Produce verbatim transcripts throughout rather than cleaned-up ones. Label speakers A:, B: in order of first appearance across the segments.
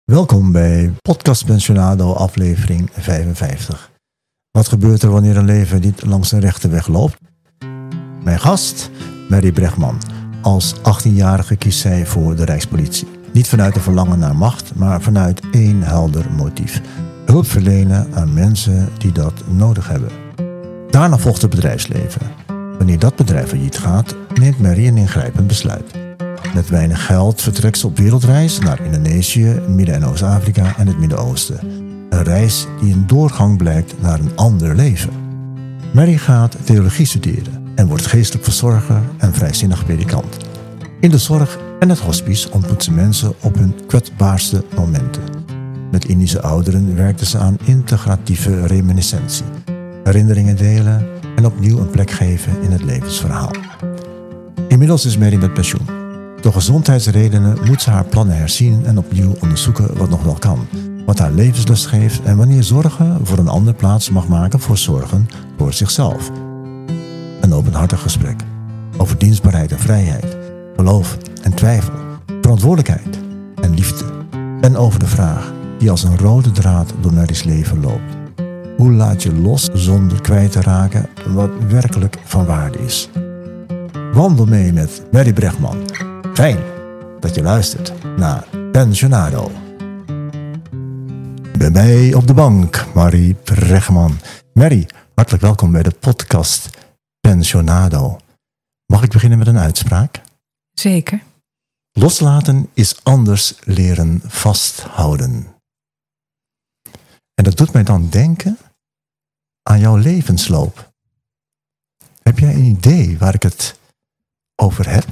A: Welkom bij Podcast Pensionado aflevering vijfenvijftig. Wat gebeurt er wanneer een leven niet langs een rechte weg loopt? Mijn gast, Mary Bregman. Als achttienjarige kiest zij voor de Rijkspolitie. Niet vanuit een verlangen naar macht, maar vanuit één helder motief. Hulp verlenen aan mensen die dat nodig hebben. Daarna volgt het bedrijfsleven. Wanneer dat bedrijf failliet gaat, neemt Mary een ingrijpend besluit. Met weinig geld vertrekt ze op wereldreis naar Indonesië, Midden- en Oost-Afrika en het Midden-Oosten. Een reis die een doorgang blijkt naar een ander leven. Mary gaat theologie studeren en wordt geestelijk verzorger en vrijzinnig predikant. In de zorg en het hospice ontmoet ze mensen op hun kwetsbaarste momenten. Met Indische ouderen werkte ze aan integratieve reminiscentie. Herinneringen delen en opnieuw een plek geven in het levensverhaal. Inmiddels is Mary met pensioen. Door gezondheidsredenen moet ze haar plannen herzien en opnieuw onderzoeken wat nog wel kan. Wat haar levenslust geeft en wanneer zorgen voor een ander plaats mag maken voor zorgen voor zichzelf. Een openhartig gesprek over dienstbaarheid en vrijheid, geloof en twijfel, verantwoordelijkheid en liefde. En over de vraag die als een rode draad door Mary's leven loopt. Hoe laat je los zonder kwijt te raken wat werkelijk van waarde is? Wandel mee met Mary Bregman. Fijn dat je luistert naar Pensionado. Bij mij op de bank, Mary Bregman. Mary, hartelijk welkom bij de podcast Pensionado. Mag ik beginnen met een uitspraak?
B: Zeker.
A: Loslaten is anders leren vasthouden. En dat doet mij dan denken aan jouw levensloop. Heb jij een idee waar ik het over heb?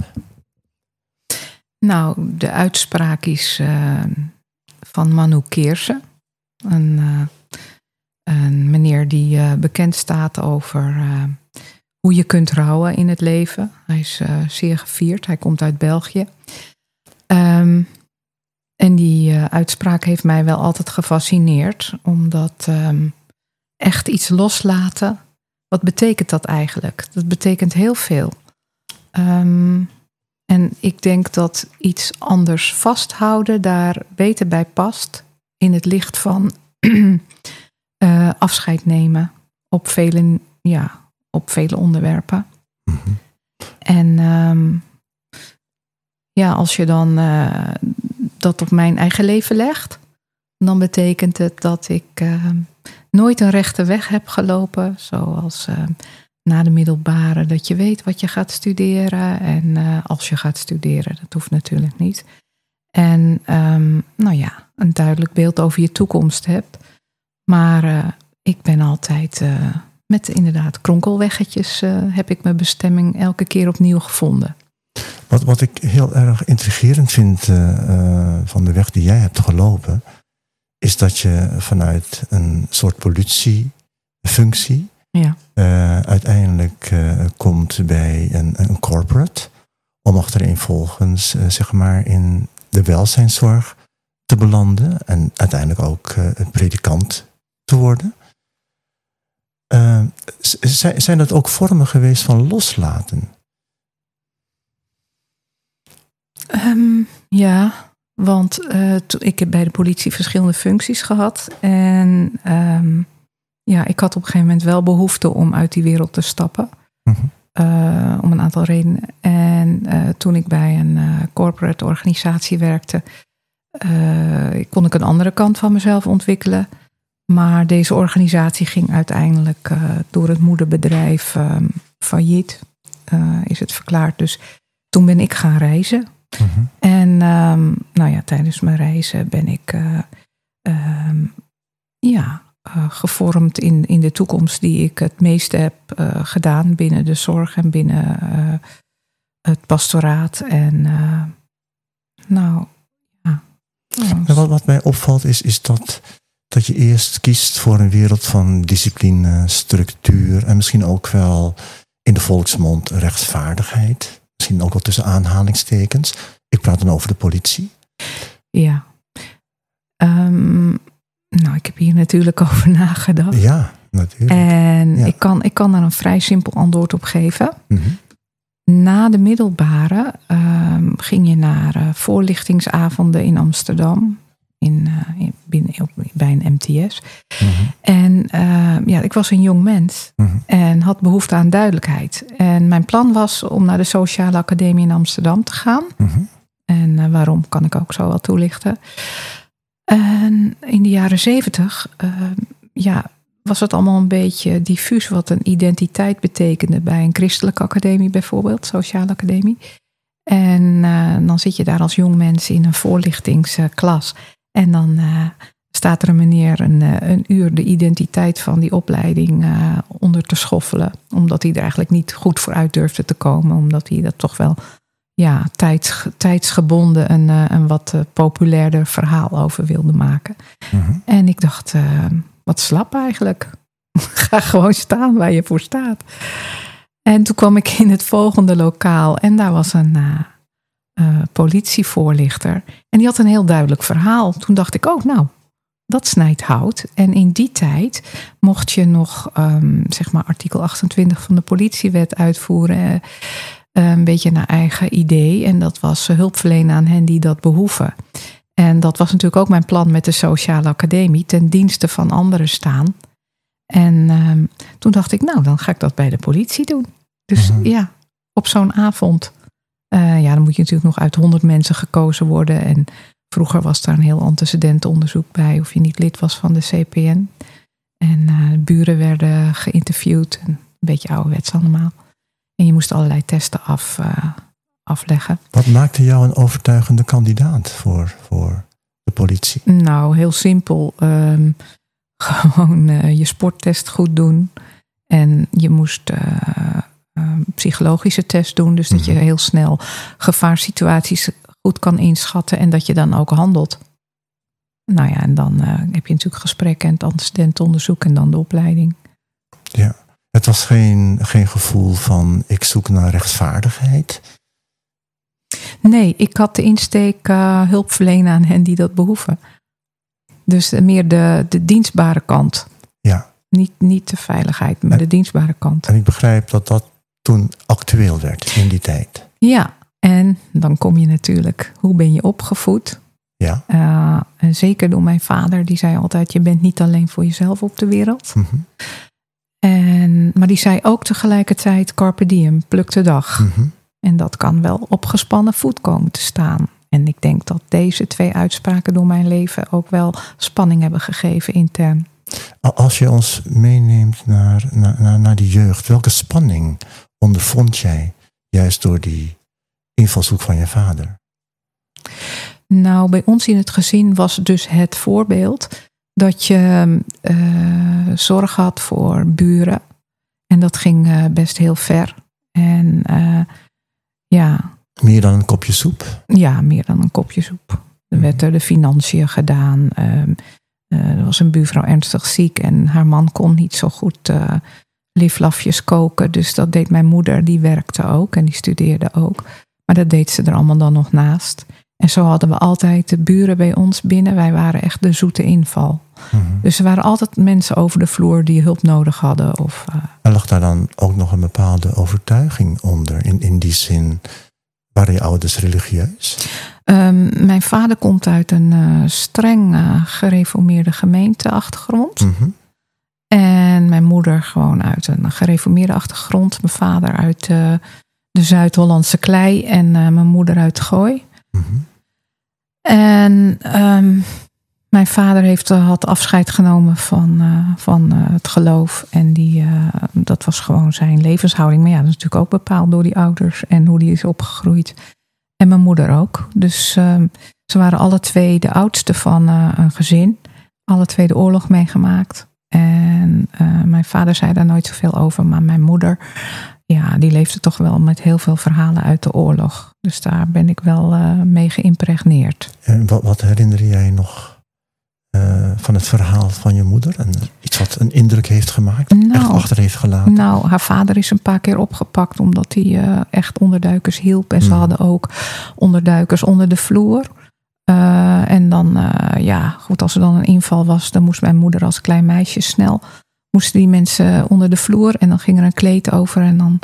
B: Nou, de uitspraak is uh, van Manu Keerse. Een, uh, een meneer die uh, bekend staat over uh, hoe je kunt rouwen in het leven. Hij is uh, zeer gevierd. Hij komt uit België. Um, en die uh, uitspraak heeft mij wel altijd gefascineerd. Omdat um, echt iets loslaten, wat betekent dat eigenlijk? Dat betekent heel veel. Um, En ik denk dat iets anders vasthouden daar beter bij past. In het licht van uh, afscheid nemen op vele, ja, op vele onderwerpen. Mm-hmm. En um, ja, als je dan uh, dat op mijn eigen leven legt, dan betekent het dat ik uh, nooit een rechte weg heb gelopen. Zoals Uh, na de middelbare, dat je weet wat je gaat studeren. En uh, als je gaat studeren, dat hoeft natuurlijk niet. En um, nou ja, een duidelijk beeld over je toekomst hebt. Maar uh, ik ben altijd uh, met inderdaad kronkelweggetjes uh, heb ik mijn bestemming elke keer opnieuw gevonden.
A: Wat, wat ik heel erg intrigerend vind uh, uh, van de weg die jij hebt gelopen, is dat je vanuit een soort politiefunctie ja. Uh, uiteindelijk uh, komt bij een, een corporate, om achtereenvolgens uh, zeg maar in de welzijnszorg te belanden en uiteindelijk ook uh, een predikant te worden. Uh, z- zijn dat ook vormen geweest van loslaten?
B: Um, ja, want uh, to, ik heb bij de politie verschillende functies gehad en Um, Ja, ik had op een gegeven moment wel behoefte om uit die wereld te stappen. Mm-hmm. Uh, om een aantal redenen. En uh, toen ik bij een uh, corporate organisatie werkte, uh, kon ik een andere kant van mezelf ontwikkelen. Maar deze organisatie ging uiteindelijk uh, door het moederbedrijf um, failliet, uh, is het verklaard. Dus toen ben ik gaan reizen. Mm-hmm. En um, nou ja, tijdens mijn reizen ben ik uh, um, ja... Uh, gevormd in, in de toekomst die ik het meeste heb uh, gedaan binnen de zorg en binnen uh, het pastoraat. En uh, nou, ja.
A: Nou, wat, wat mij opvalt is, is dat, dat je eerst kiest voor een wereld van discipline, structuur en misschien ook wel in de volksmond rechtvaardigheid. Misschien ook wel tussen aanhalingstekens. Ik praat dan over de politie.
B: Ja. Um, Nou, ik heb hier natuurlijk over nagedacht.
A: Ja, natuurlijk.
B: En
A: ja.
B: ik, kan, ik kan daar een vrij simpel antwoord op geven.
A: Mm-hmm.
B: Na de middelbare um, ging je naar uh, voorlichtingsavonden in Amsterdam. in, uh, in, binnen, op, bij een M T S.
A: Mm-hmm.
B: En uh, ja, ik was een jong mens
A: Mm-hmm.
B: en had behoefte aan duidelijkheid. En mijn plan was om naar de Sociale Academie in Amsterdam te gaan.
A: Mm-hmm.
B: En uh, waarom kan ik ook zo wel toelichten. En in de jaren zeventig uh, ja, was het allemaal een beetje diffuus wat een identiteit betekende bij een christelijke academie bijvoorbeeld, Sociale Academie. En uh, dan zit je daar als jong mens in een voorlichtingsklas. En dan uh, staat er een meneer een, uh, een uur de identiteit van die opleiding uh, onder te schoffelen. Omdat hij er eigenlijk niet goed voor uit durfde te komen. Omdat hij dat toch wel ja, tijds, tijdsgebonden een, uh, een wat uh, populairder verhaal over wilde maken.
A: Mm-hmm.
B: En ik dacht, uh, wat slap eigenlijk. Ga gewoon staan waar je voor staat. En toen kwam ik in het volgende lokaal en daar was een uh, uh, politievoorlichter. En die had een heel duidelijk verhaal. Toen dacht ik, oh nou, dat snijdt hout. En in die tijd mocht je nog um, zeg maar artikel achtentwintig van de politiewet uitvoeren. Uh, een beetje naar eigen idee. En dat was uh, hulp verlenen aan hen die dat behoeven. En dat was natuurlijk ook mijn plan met de Sociale Academie. Ten dienste van anderen staan. En um, toen dacht ik, nou, dan ga ik dat bij de politie doen. Dus mm-hmm. ja, op zo'n avond. Uh, ja, dan moet je natuurlijk nog uit honderd mensen gekozen worden. En vroeger was daar een heel antecedentenonderzoek bij. Of je niet lid was van de C P N. En uh, buren werden geïnterviewd. En een beetje ouderwets allemaal. En je moest allerlei testen af, uh, afleggen.
A: Wat maakte jou een overtuigende kandidaat voor, voor de politie?
B: Nou, heel simpel. Um, gewoon uh, je sporttest goed doen. En je moest uh, uh, psychologische test doen. Dus dat je heel snel gevaarsituaties goed kan inschatten. En dat je dan ook handelt. Nou ja, en dan uh, heb je natuurlijk gesprekken en het antecedentenonderzoek en dan de opleiding.
A: Ja, het was geen, geen gevoel van ik zoek naar rechtvaardigheid?
B: Nee, ik had de insteek uh, hulp verlenen aan hen die dat behoeven. Dus meer de, de dienstbare kant.
A: Ja.
B: Niet, niet de veiligheid, maar en, de dienstbare kant.
A: En ik begrijp dat dat toen actueel werd in die tijd.
B: Ja, en dan kom je natuurlijk, hoe ben je opgevoed?
A: Ja.
B: Uh, en zeker door mijn vader, die zei altijd, je bent niet alleen voor jezelf op de wereld.
A: Mm-hmm.
B: En, maar die zei ook tegelijkertijd, carpe diem, pluk de dag.
A: Mm-hmm.
B: En dat kan wel op gespannen voet komen te staan. En ik denk dat deze twee uitspraken door mijn leven ook wel spanning hebben gegeven intern.
A: Als je ons meeneemt naar, naar, naar, naar die jeugd, welke spanning ondervond jij juist door die invalshoek van je vader?
B: Nou, bij ons in het gezin was dus het voorbeeld dat je uh, zorg had voor buren. En dat ging uh, best heel ver. En uh, ja...
A: Meer dan een kopje soep?
B: Ja, meer dan een kopje soep. Er werd er de financiën gedaan. Uh, uh, er was een buurvrouw ernstig ziek en haar man kon niet zo goed uh, liflafjes koken. Dus dat deed mijn moeder, die werkte ook en die studeerde ook. Maar dat deed ze er allemaal dan nog naast. En zo hadden we altijd de buren bij ons binnen. Wij waren echt de zoete inval. Mm-hmm. Dus er waren altijd mensen over de vloer die hulp nodig hadden. Of, uh...
A: En lag daar dan ook nog een bepaalde overtuiging onder? In, in die zin, waren je ouders religieus?
B: Um, mijn vader komt uit een uh, streng uh, gereformeerde gemeenteachtergrond.
A: Mm-hmm.
B: En mijn moeder gewoon uit een gereformeerde achtergrond. Mijn vader uit uh, de Zuid-Hollandse klei en uh, mijn moeder uit Gooi.
A: Mm-hmm.
B: En um, mijn vader heeft, uh, had afscheid genomen van, uh, van uh, het geloof. En die, uh, dat was gewoon zijn levenshouding. Maar ja, dat is natuurlijk ook bepaald door die ouders en hoe die is opgegroeid. En mijn moeder ook. Dus um, ze waren alle twee de oudste van uh, een gezin. Alle twee de oorlog meegemaakt. En uh, mijn vader zei daar nooit zoveel over. Maar mijn moeder, ja, die leefde toch wel met heel veel verhalen uit de oorlog. Dus daar ben ik wel uh, mee geïmpregneerd.
A: En wat, wat herinner jij nog uh, van het verhaal van je moeder? En iets wat een indruk heeft gemaakt? Nou, echt achter heeft gelaten?
B: Nou, haar vader is een paar keer opgepakt omdat hij uh, echt onderduikers hielp. En ze mm. hadden ook onderduikers onder de vloer. Uh, en dan, uh, ja, goed, als er dan een inval was, dan moest mijn moeder als klein meisje snel, moesten die mensen onder de vloer en dan ging er een kleed over en dan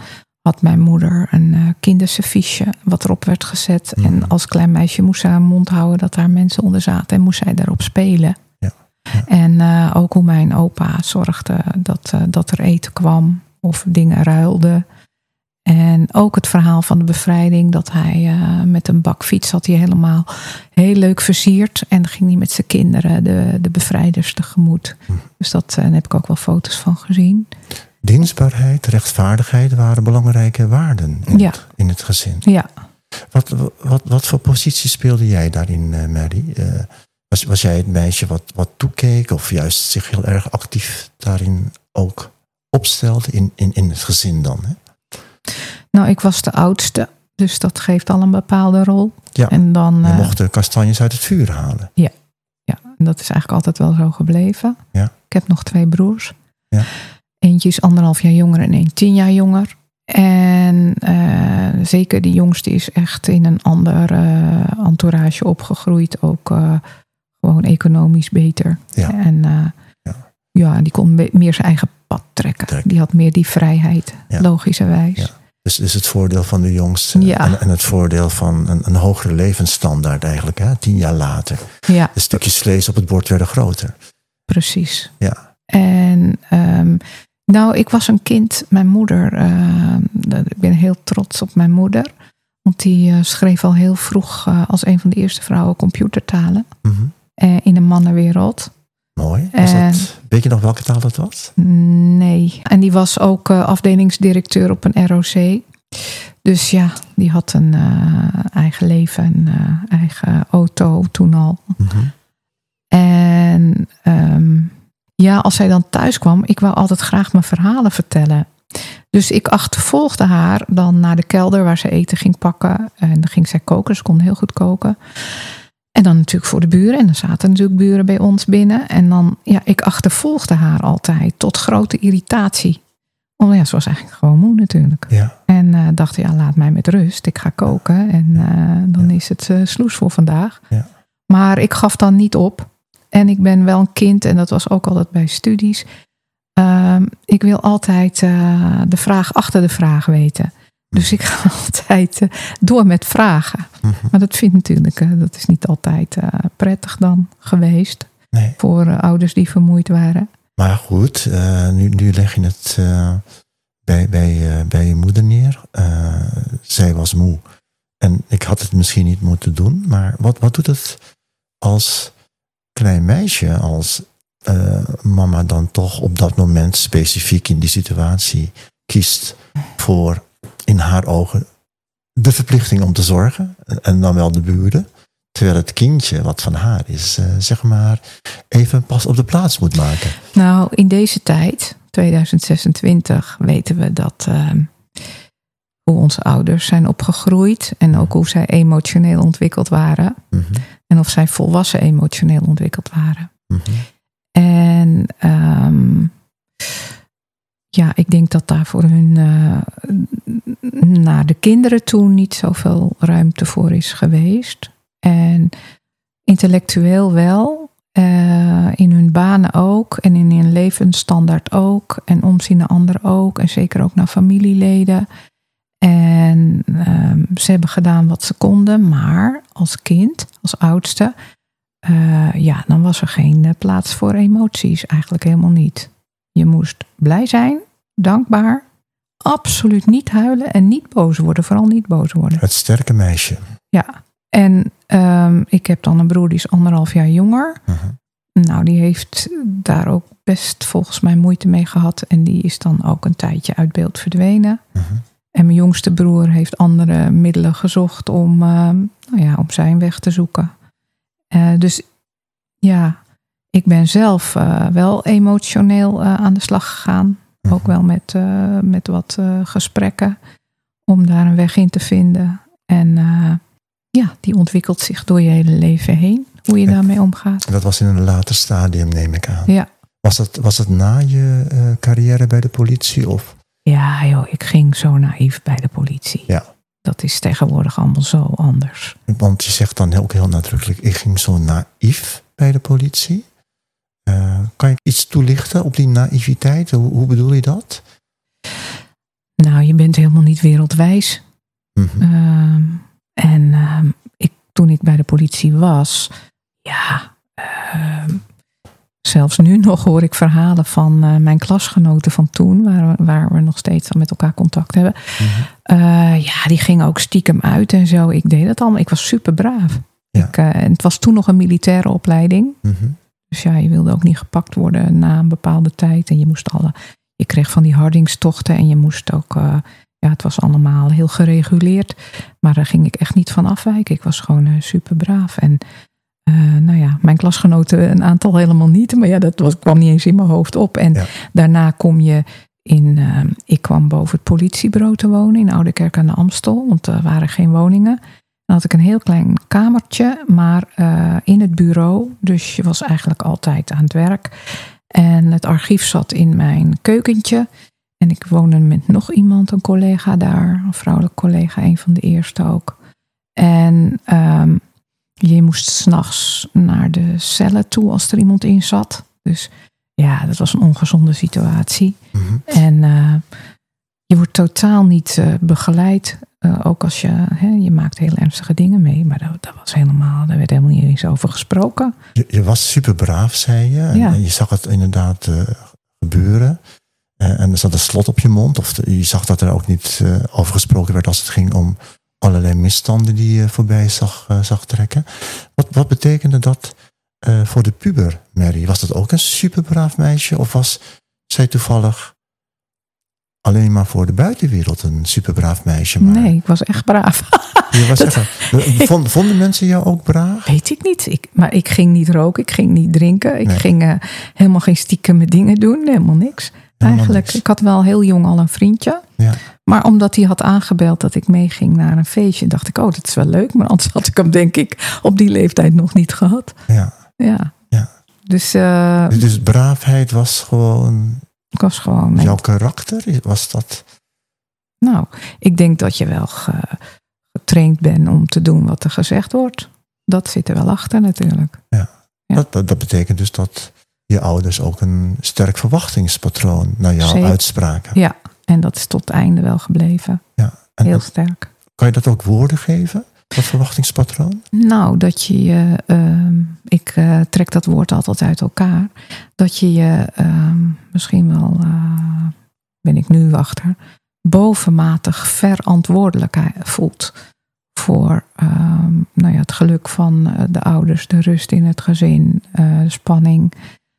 B: had mijn moeder een uh, kinderserviesje wat erop werd gezet. Mm. En als klein meisje moest ze haar mond houden dat daar mensen onder zaten. En moest zij daarop spelen.
A: Ja. Ja.
B: En uh, ook hoe mijn opa zorgde dat, uh, dat er eten kwam. Of dingen ruilden. En ook het verhaal van de bevrijding. Dat hij uh, met een bakfiets had hij helemaal heel leuk versierd. En dan ging hij met zijn kinderen de, de bevrijders tegemoet. Mm. Dus dat, uh, daar heb ik ook wel foto's van gezien.
A: Dienstbaarheid, rechtvaardigheid waren belangrijke waarden in,
B: ja.
A: het, in het gezin.
B: Ja.
A: Wat, wat, wat voor positie speelde jij daarin, uh, Mary? Uh, was, was jij het meisje wat, wat toekeek of juist zich heel erg actief daarin ook opstelde in, in, in het gezin dan? Hè?
B: Nou, ik was de oudste, dus dat geeft al een bepaalde rol.
A: Ja,
B: en dan,
A: je
B: uh,
A: mocht de kastanjes uit het vuur halen.
B: Ja, ja, en dat is eigenlijk altijd wel zo gebleven.
A: Ja.
B: Ik heb nog twee broers.
A: Ja.
B: Eentje is anderhalf jaar jonger en één tien jaar jonger. En uh, zeker die jongste is echt in een ander uh, entourage opgegroeid. Ook uh, gewoon economisch beter.
A: Ja.
B: En uh, ja. ja, die kon meer zijn eigen pad trekken. Trek. Die had meer die vrijheid, ja. logischerwijs. Ja.
A: Dus, dus het voordeel van de jongste
B: ja.
A: en, en het voordeel van een, een hogere levensstandaard eigenlijk. Hè? Tien jaar later.
B: Ja.
A: De stukjes vlees op het bord werden groter.
B: Precies.
A: Ja.
B: En um, nou, ik was een kind. Mijn moeder, uh, ik ben heel trots op mijn moeder. Want die uh, schreef al heel vroeg uh, als een van de eerste vrouwen computertalen.
A: Mm-hmm.
B: Uh, in een mannenwereld.
A: Mooi. Was en, dat, weet je nog welke taal dat was?
B: Nee. En die was ook uh, afdelingsdirecteur op een R O C. Dus ja, die had een uh, eigen leven, een uh, eigen auto toen al.
A: Mm-hmm.
B: En um, ja, als zij dan thuis kwam, ik wou altijd graag mijn verhalen vertellen. Dus ik achtervolgde haar dan naar de kelder waar ze eten ging pakken. En dan ging zij koken, ze kon heel goed koken. En dan natuurlijk voor de buren. En dan zaten natuurlijk buren bij ons binnen. En dan, ja, ik achtervolgde haar altijd tot grote irritatie. Want ja, ze was eigenlijk gewoon moe natuurlijk.
A: Ja.
B: En uh, dacht, ja, laat mij met rust. Ik ga koken en uh, dan ja. is het uh, sloes voor vandaag.
A: Ja.
B: Maar ik gaf dan niet op. En ik ben wel een kind, en dat was ook altijd bij studies. Uh, ik wil altijd uh, de vraag achter de vraag weten. Dus ik ga altijd uh, door met vragen. Mm-hmm. Maar dat vind ik natuurlijk, uh, dat is niet altijd uh, prettig dan geweest.
A: Nee. Voor
B: uh, ouders die vermoeid waren.
A: Maar goed, uh, nu, nu leg je het uh, bij, bij, uh, bij je moeder neer. Uh, zij was moe. En ik had het misschien niet moeten doen. Maar wat, wat doet het als klein meisje, als uh, mama dan toch op dat moment specifiek in die situatie kiest voor in haar ogen de verplichting om te zorgen en dan wel de buren, terwijl het kindje wat van haar is, uh, zeg maar even pas op de plaats moet maken.
B: Nou, in deze tijd, tweeduizend zesentwintig, weten we dat uh, hoe onze ouders zijn opgegroeid en ook hoe zij emotioneel ontwikkeld waren. Mm-hmm. En of zij volwassen emotioneel ontwikkeld waren.
A: Mm-hmm.
B: En um, ja, ik denk dat daar voor hun uh, naar de kinderen toe niet zoveel ruimte voor is geweest. En intellectueel wel. Uh, in hun banen ook. En in hun levensstandaard ook. En omzien naar anderen ook. En zeker ook naar familieleden. En um, ze hebben gedaan wat ze konden. Maar als kind, als oudste, uh, ja, dan was er geen uh, plaats voor emoties. Eigenlijk helemaal niet. Je moest blij zijn, dankbaar, absoluut niet huilen en niet boos worden. Vooral niet boos worden.
A: Het sterke meisje.
B: Ja, en um, ik heb dan een broer die is anderhalf jaar jonger.
A: Uh-huh.
B: Nou, die heeft daar ook best volgens mij moeite mee gehad. En die is dan ook een tijdje uit beeld verdwenen.
A: Uh-huh.
B: En mijn jongste broer heeft andere middelen gezocht om, uh, nou ja, om zijn weg te zoeken. Uh, dus ja, ik ben zelf uh, wel emotioneel uh, aan de slag gegaan. Uh-huh. Ook wel met, uh, met wat uh, gesprekken om daar een weg in te vinden. En uh, ja, die ontwikkelt zich door je hele leven heen. Hoe je daarmee omgaat.
A: Dat was in een later stadium, neem ik aan.
B: Ja.
A: Was dat, was dat na je uh, carrière bij de politie? Of?
B: Ja, joh, ik ging zo naïef bij de politie.
A: Ja.
B: Dat is tegenwoordig allemaal zo anders.
A: Want je zegt dan ook heel nadrukkelijk, ik ging zo naïef bij de politie. Uh, kan je iets toelichten op die naïviteit? Hoe, hoe bedoel je dat?
B: Nou, je bent helemaal niet wereldwijs.
A: Mm-hmm.
B: Uh, en uh, ik, toen ik bij de politie was, ja, uh, zelfs nu nog hoor ik verhalen van uh, mijn klasgenoten van toen, waar we, waar we nog steeds met elkaar contact hebben.
A: Mm-hmm.
B: Uh, ja, die gingen ook stiekem uit en zo. Ik deed dat allemaal. Ik was super braaf.
A: Ja.
B: Ik, uh, en het was toen nog een militaire opleiding.
A: Mm-hmm.
B: Dus ja, je wilde ook niet gepakt worden na een bepaalde tijd. En je moest alle, je kreeg van die hardingstochten en je moest ook, uh, ja, het was allemaal heel gereguleerd. Maar daar ging ik echt niet van afwijken. Ik was gewoon uh, super braaf. En uh, nou ja, mijn klasgenoten een aantal helemaal niet. Maar ja, dat was, kwam niet eens in mijn hoofd op. En ja. daarna kom je in, uh, ik kwam boven het politiebureau te wonen in Oudekerk aan de Amstel. Want er waren geen woningen. Dan had ik een heel klein kamertje, maar uh, in het bureau. Dus je was eigenlijk altijd aan het werk. En het archief zat in mijn keukentje. En ik woonde met nog iemand, een collega daar. Een vrouwelijk collega, een van de eerste ook. En um, je moest 's nachts naar de cellen toe als er iemand in zat. Dus ja, dat was een ongezonde situatie.
A: Mm-hmm.
B: En uh, je wordt totaal niet uh, begeleid. Uh, ook als je, hè, je maakt heel ernstige dingen mee. Maar dat, dat was helemaal, daar werd helemaal niet eens over gesproken.
A: Je, je was super braaf, zei je. En,
B: Ja.
A: en je zag het inderdaad uh, gebeuren. Uh, en er zat een slot op je mond. Of de, je zag dat er ook niet uh, over gesproken werd als het ging om allerlei misstanden die je voorbij zag, uh, zag trekken. Wat, wat betekende dat uh, voor de puber, Mary? Was dat ook een super braaf meisje? Of was zij toevallig alleen maar voor de buitenwereld een superbraaf meisje? Maar
B: Nee, ik was echt braaf.
A: je was
B: Dat,
A: echt, vond, vonden mensen jou ook braaf?
B: Weet ik niet. Ik, maar ik ging niet roken, ik ging niet drinken. Ik
A: Nee.
B: ging uh, helemaal geen stiekeme dingen doen. Helemaal niks.
A: Helemaal
B: Eigenlijk,
A: niks.
B: ik had wel heel jong al een vriendje.
A: Ja.
B: Maar omdat hij had aangebeld dat ik meeging naar een feestje, dacht ik, oh, dat is wel leuk. Maar anders had ik hem, denk ik, op die leeftijd nog niet gehad.
A: Ja.
B: Ja.
A: Ja.
B: Dus, uh,
A: Dus braafheid was gewoon
B: ik was gewoon...
A: jouw karakter? Was dat?
B: Nou, ik denk dat je wel ge, getraind bent om te doen wat er gezegd wordt. Dat zit er wel achter natuurlijk.
A: Ja.
B: Ja.
A: Dat, dat, dat betekent dus dat je ouders ook een sterk verwachtingspatroon naar jou
B: Zeker.
A: uitspraken.
B: Ja, en dat is tot het einde wel gebleven.
A: Ja. En
B: Heel
A: dat,
B: sterk.
A: kan je dat ook woorden geven, dat verwachtingspatroon?
B: Nou, dat je je, uh, ik uh, trek dat woord altijd uit elkaar. Dat je je, uh, misschien wel, uh, ben ik nu achter, bovenmatig verantwoordelijk voelt voor uh, nou ja, het geluk van uh, de ouders, de rust in het gezin, uh, de spanning.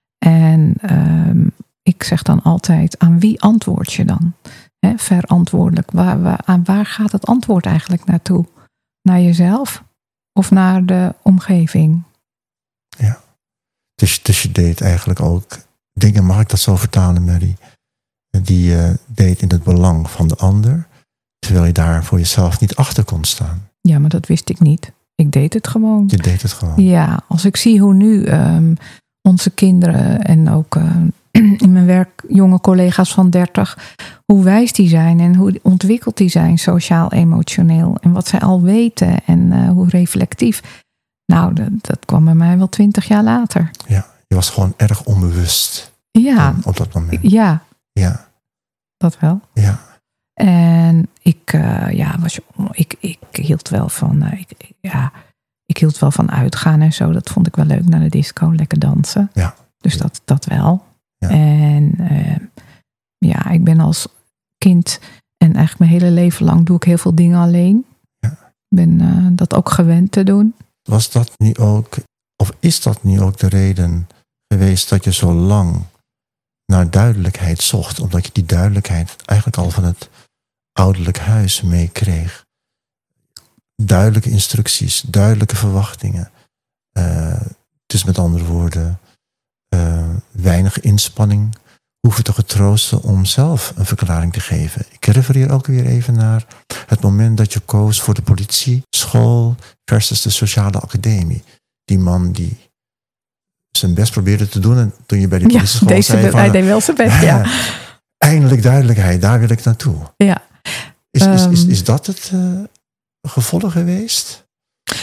B: En uh, ik zeg dan altijd, aan wie antwoord je dan? He, verantwoordelijk. Waar, waar, aan waar gaat het antwoord eigenlijk naartoe? Naar jezelf of naar de omgeving?
A: Ja. Dus, dus je deed eigenlijk ook dingen, mag ik dat zo vertalen, Mary? Die je deed in het belang van de ander, terwijl je daar voor jezelf niet achter kon staan.
B: Ja, maar dat wist ik niet. Ik deed het gewoon.
A: Je deed het gewoon.
B: Ja, als ik zie hoe nu um, onze kinderen en ook uh, in mijn werk jonge collega's van dertig, hoe wijs die zijn en hoe ontwikkeld die zijn, sociaal, emotioneel. En wat zij al weten en uh, hoe reflectief. Nou, dat, dat kwam bij mij wel twintig jaar later.
A: Ja, je was gewoon erg onbewust.
B: Ja,
A: op dat moment.
B: Ja,
A: Ja.
B: dat wel.
A: Ja.
B: En ik, uh, ja, was, ik, ik hield wel van, uh, ik, ja, ik hield wel van uitgaan en zo. Dat vond ik wel leuk, naar de disco, lekker dansen.
A: Ja.
B: Dus dat, dat wel.
A: Ja.
B: En uh, ja, ik ben als kind en eigenlijk mijn hele leven lang doe ik heel veel dingen alleen.
A: Ja.
B: Ik ben uh, dat ook gewend te doen.
A: Was dat nu ook, of is dat nu ook de reden geweest dat je zo lang naar duidelijkheid zocht? Omdat je die duidelijkheid eigenlijk al van het ouderlijk huis meekreeg. Duidelijke instructies, duidelijke verwachtingen. Uh, dus met andere woorden, uh, weinig inspanning hoeven te getroosten om zelf een verklaring te geven. Ik refereer ook weer even naar het moment dat je koos voor de politieschool versus de sociale academie. Die man die zijn best probeerde te doen en toen je bij die politieschool
B: ja, deze
A: zei van,
B: hij deed wel zijn best, ja.
A: Eindelijk duidelijkheid, daar wil ik naartoe.
B: Ja.
A: Is, is, is,
B: Um,
A: is dat het uh, gevolg geweest?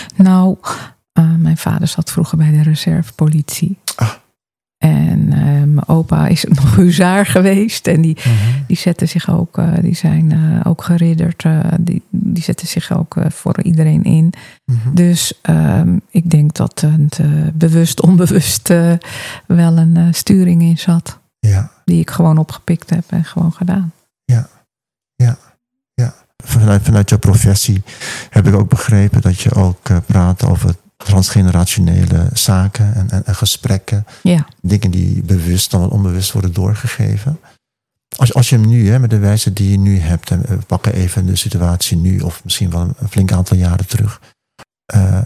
B: Nou, uh, mijn vader zat vroeger bij de reservepolitie.
A: Ah.
B: En uh, mijn mijn opa is nog huzaar geweest. En die, mm-hmm. die zetten zich ook, uh, die zijn uh, ook geridderd. Uh, die, die zetten zich ook uh, voor iedereen in. Mm-hmm. Dus uh, ik denk dat het uh, bewust, onbewust uh, wel een uh, sturing in zat.
A: Ja.
B: Die ik gewoon opgepikt heb en gewoon gedaan.
A: Ja, ja, ja. Vanuit, vanuit jouw professie heb ik ook begrepen dat je ook uh, praat over transgenerationele zaken en, en, en gesprekken.
B: Ja.
A: Dingen die bewust dan wel onbewust worden doorgegeven. Als, als je hem nu, hè, met de wijze die je nu hebt, en we pakken even de situatie nu, of misschien wel een, een flink aantal jaren terug. Uh,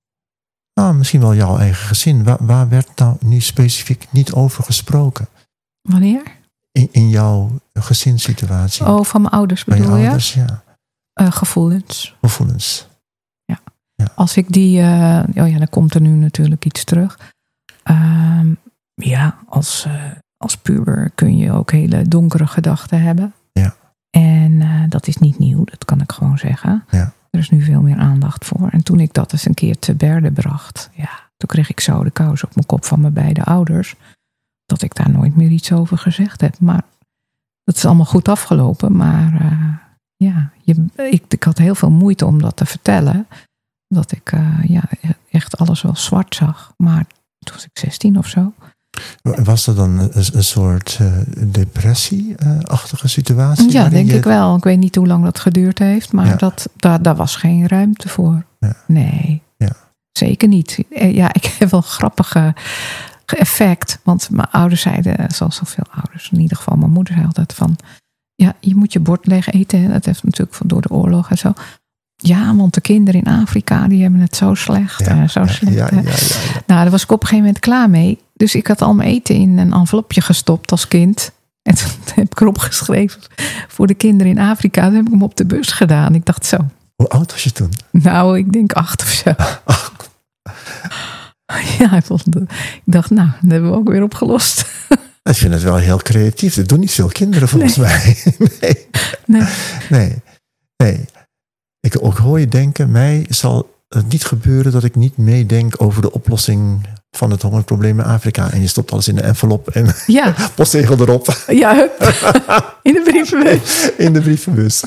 A: nou, misschien wel jouw eigen gezin. Waar, waar werd nou nu specifiek niet over gesproken?
B: Wanneer?
A: In, in jouw gezinssituatie.
B: Oh, van mijn ouders bedoel je?
A: Van je ouders, ja.
B: Uh, gevoelens.
A: Gevoelens.
B: Ja. ja. Als ik die... Uh, oh ja, dan komt er nu natuurlijk iets terug. Uh, ja, als, uh, als puber kun je ook hele donkere gedachten hebben.
A: Ja.
B: En uh, dat is niet nieuw, dat kan ik gewoon zeggen.
A: Ja.
B: Er is nu veel meer aandacht voor. En toen ik dat eens een keer te berde bracht... ja, toen kreeg ik zo de kous op mijn kop van mijn beide ouders... dat ik daar nooit meer iets over gezegd heb. Maar dat is allemaal goed afgelopen. Maar uh, ja, je, ik, ik had heel veel moeite om dat te vertellen. Dat ik uh, ja, echt alles wel zwart zag. Maar toen was ik zestien of zo.
A: Was dat dan een, een soort uh, depressie-achtige situatie?
B: Ja, denk
A: je...
B: ik wel. Ik weet niet hoe lang dat geduurd heeft. Maar
A: ja.
B: dat, daar, daar was geen ruimte voor.
A: Ja.
B: Nee,
A: ja.
B: zeker niet. Ja, ik heb wel grappige... effect, want mijn ouders zeiden, zoals zoveel ouders, in ieder geval mijn moeder zei altijd van, ja, je moet je bord leeg eten, dat heeft natuurlijk door de oorlog en zo. Ja, want de kinderen in Afrika, die hebben het zo slecht.
A: Ja,
B: uh, zo
A: ja,
B: slecht
A: ja, ja, ja, ja.
B: Nou, daar was ik op een gegeven moment klaar mee. Dus ik had al mijn eten in een envelopje gestopt als kind. En toen heb ik erop geschreven voor de kinderen in Afrika. Toen heb ik hem op de bus gedaan. Ik dacht zo.
A: Hoe oud was je toen?
B: Nou, ik denk acht of zo. Ja, ik dacht, nou, dat hebben we ook weer opgelost.
A: Ik vind het wel heel creatief. Dat doen niet veel kinderen volgens nee. mij. Nee.
B: Nee.
A: nee. Nee. Ik ook hoor je denken, mij zal het niet gebeuren dat ik niet meedenk over de oplossing van het hongerprobleem in Afrika. En je stopt alles in de envelop en
B: ja.
A: postzegel erop.
B: Ja, hup. In de brievenbus.
A: In de brievenbus.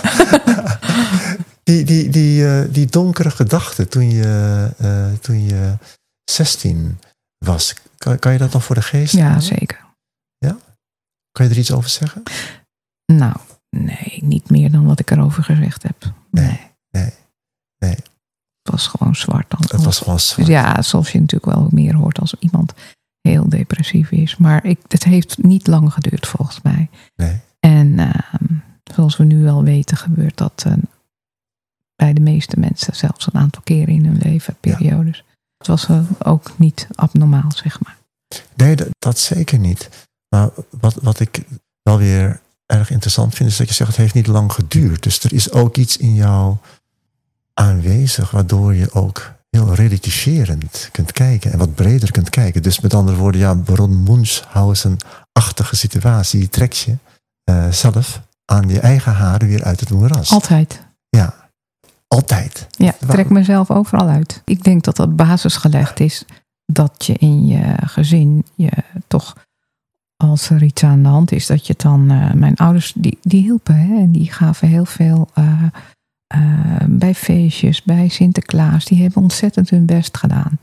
A: die, die, die, uh, die donkere gedachten toen je, uh, toen je zestien was. Kan, kan je dat nog voor de geest
B: Ja,
A: halen?
B: zeker.
A: Ja? Kan je er iets over zeggen?
B: Nou, nee, niet meer dan wat ik erover gezegd heb. Nee.
A: Nee, nee, nee.
B: Het was gewoon zwart. Dan
A: het was gewoon zwart.
B: Dus ja, zoals je natuurlijk wel meer hoort als iemand heel depressief is. Maar ik, het heeft niet lang geduurd volgens mij.
A: Nee.
B: En uh, zoals we nu wel weten gebeurt dat uh, bij de meeste mensen zelfs een aantal keren in hun leven, periodes. Ja. Het was uh, ook niet abnormaal, zeg maar.
A: Nee, dat, dat zeker niet. Maar wat, wat ik wel weer erg interessant vind, is dat je zegt het heeft niet lang geduurd. Dus er is ook iets in jou aanwezig, waardoor je ook heel relativerend kunt kijken en wat breder kunt kijken. Dus met andere woorden, ja, Baron Munchausen-achtige situatie, die trek je uh, zelf aan je eigen haren weer uit het moeras.
B: Altijd.
A: Ja, altijd.
B: Ja, ik trek mezelf overal uit. Ik denk dat dat basis gelegd is dat je in je gezin je toch, als er iets aan de hand is, dat je dan, uh, mijn ouders die, die hielpen, hè, en die gaven heel veel uh, uh, bij feestjes, bij Sinterklaas, die hebben ontzettend hun best gedaan.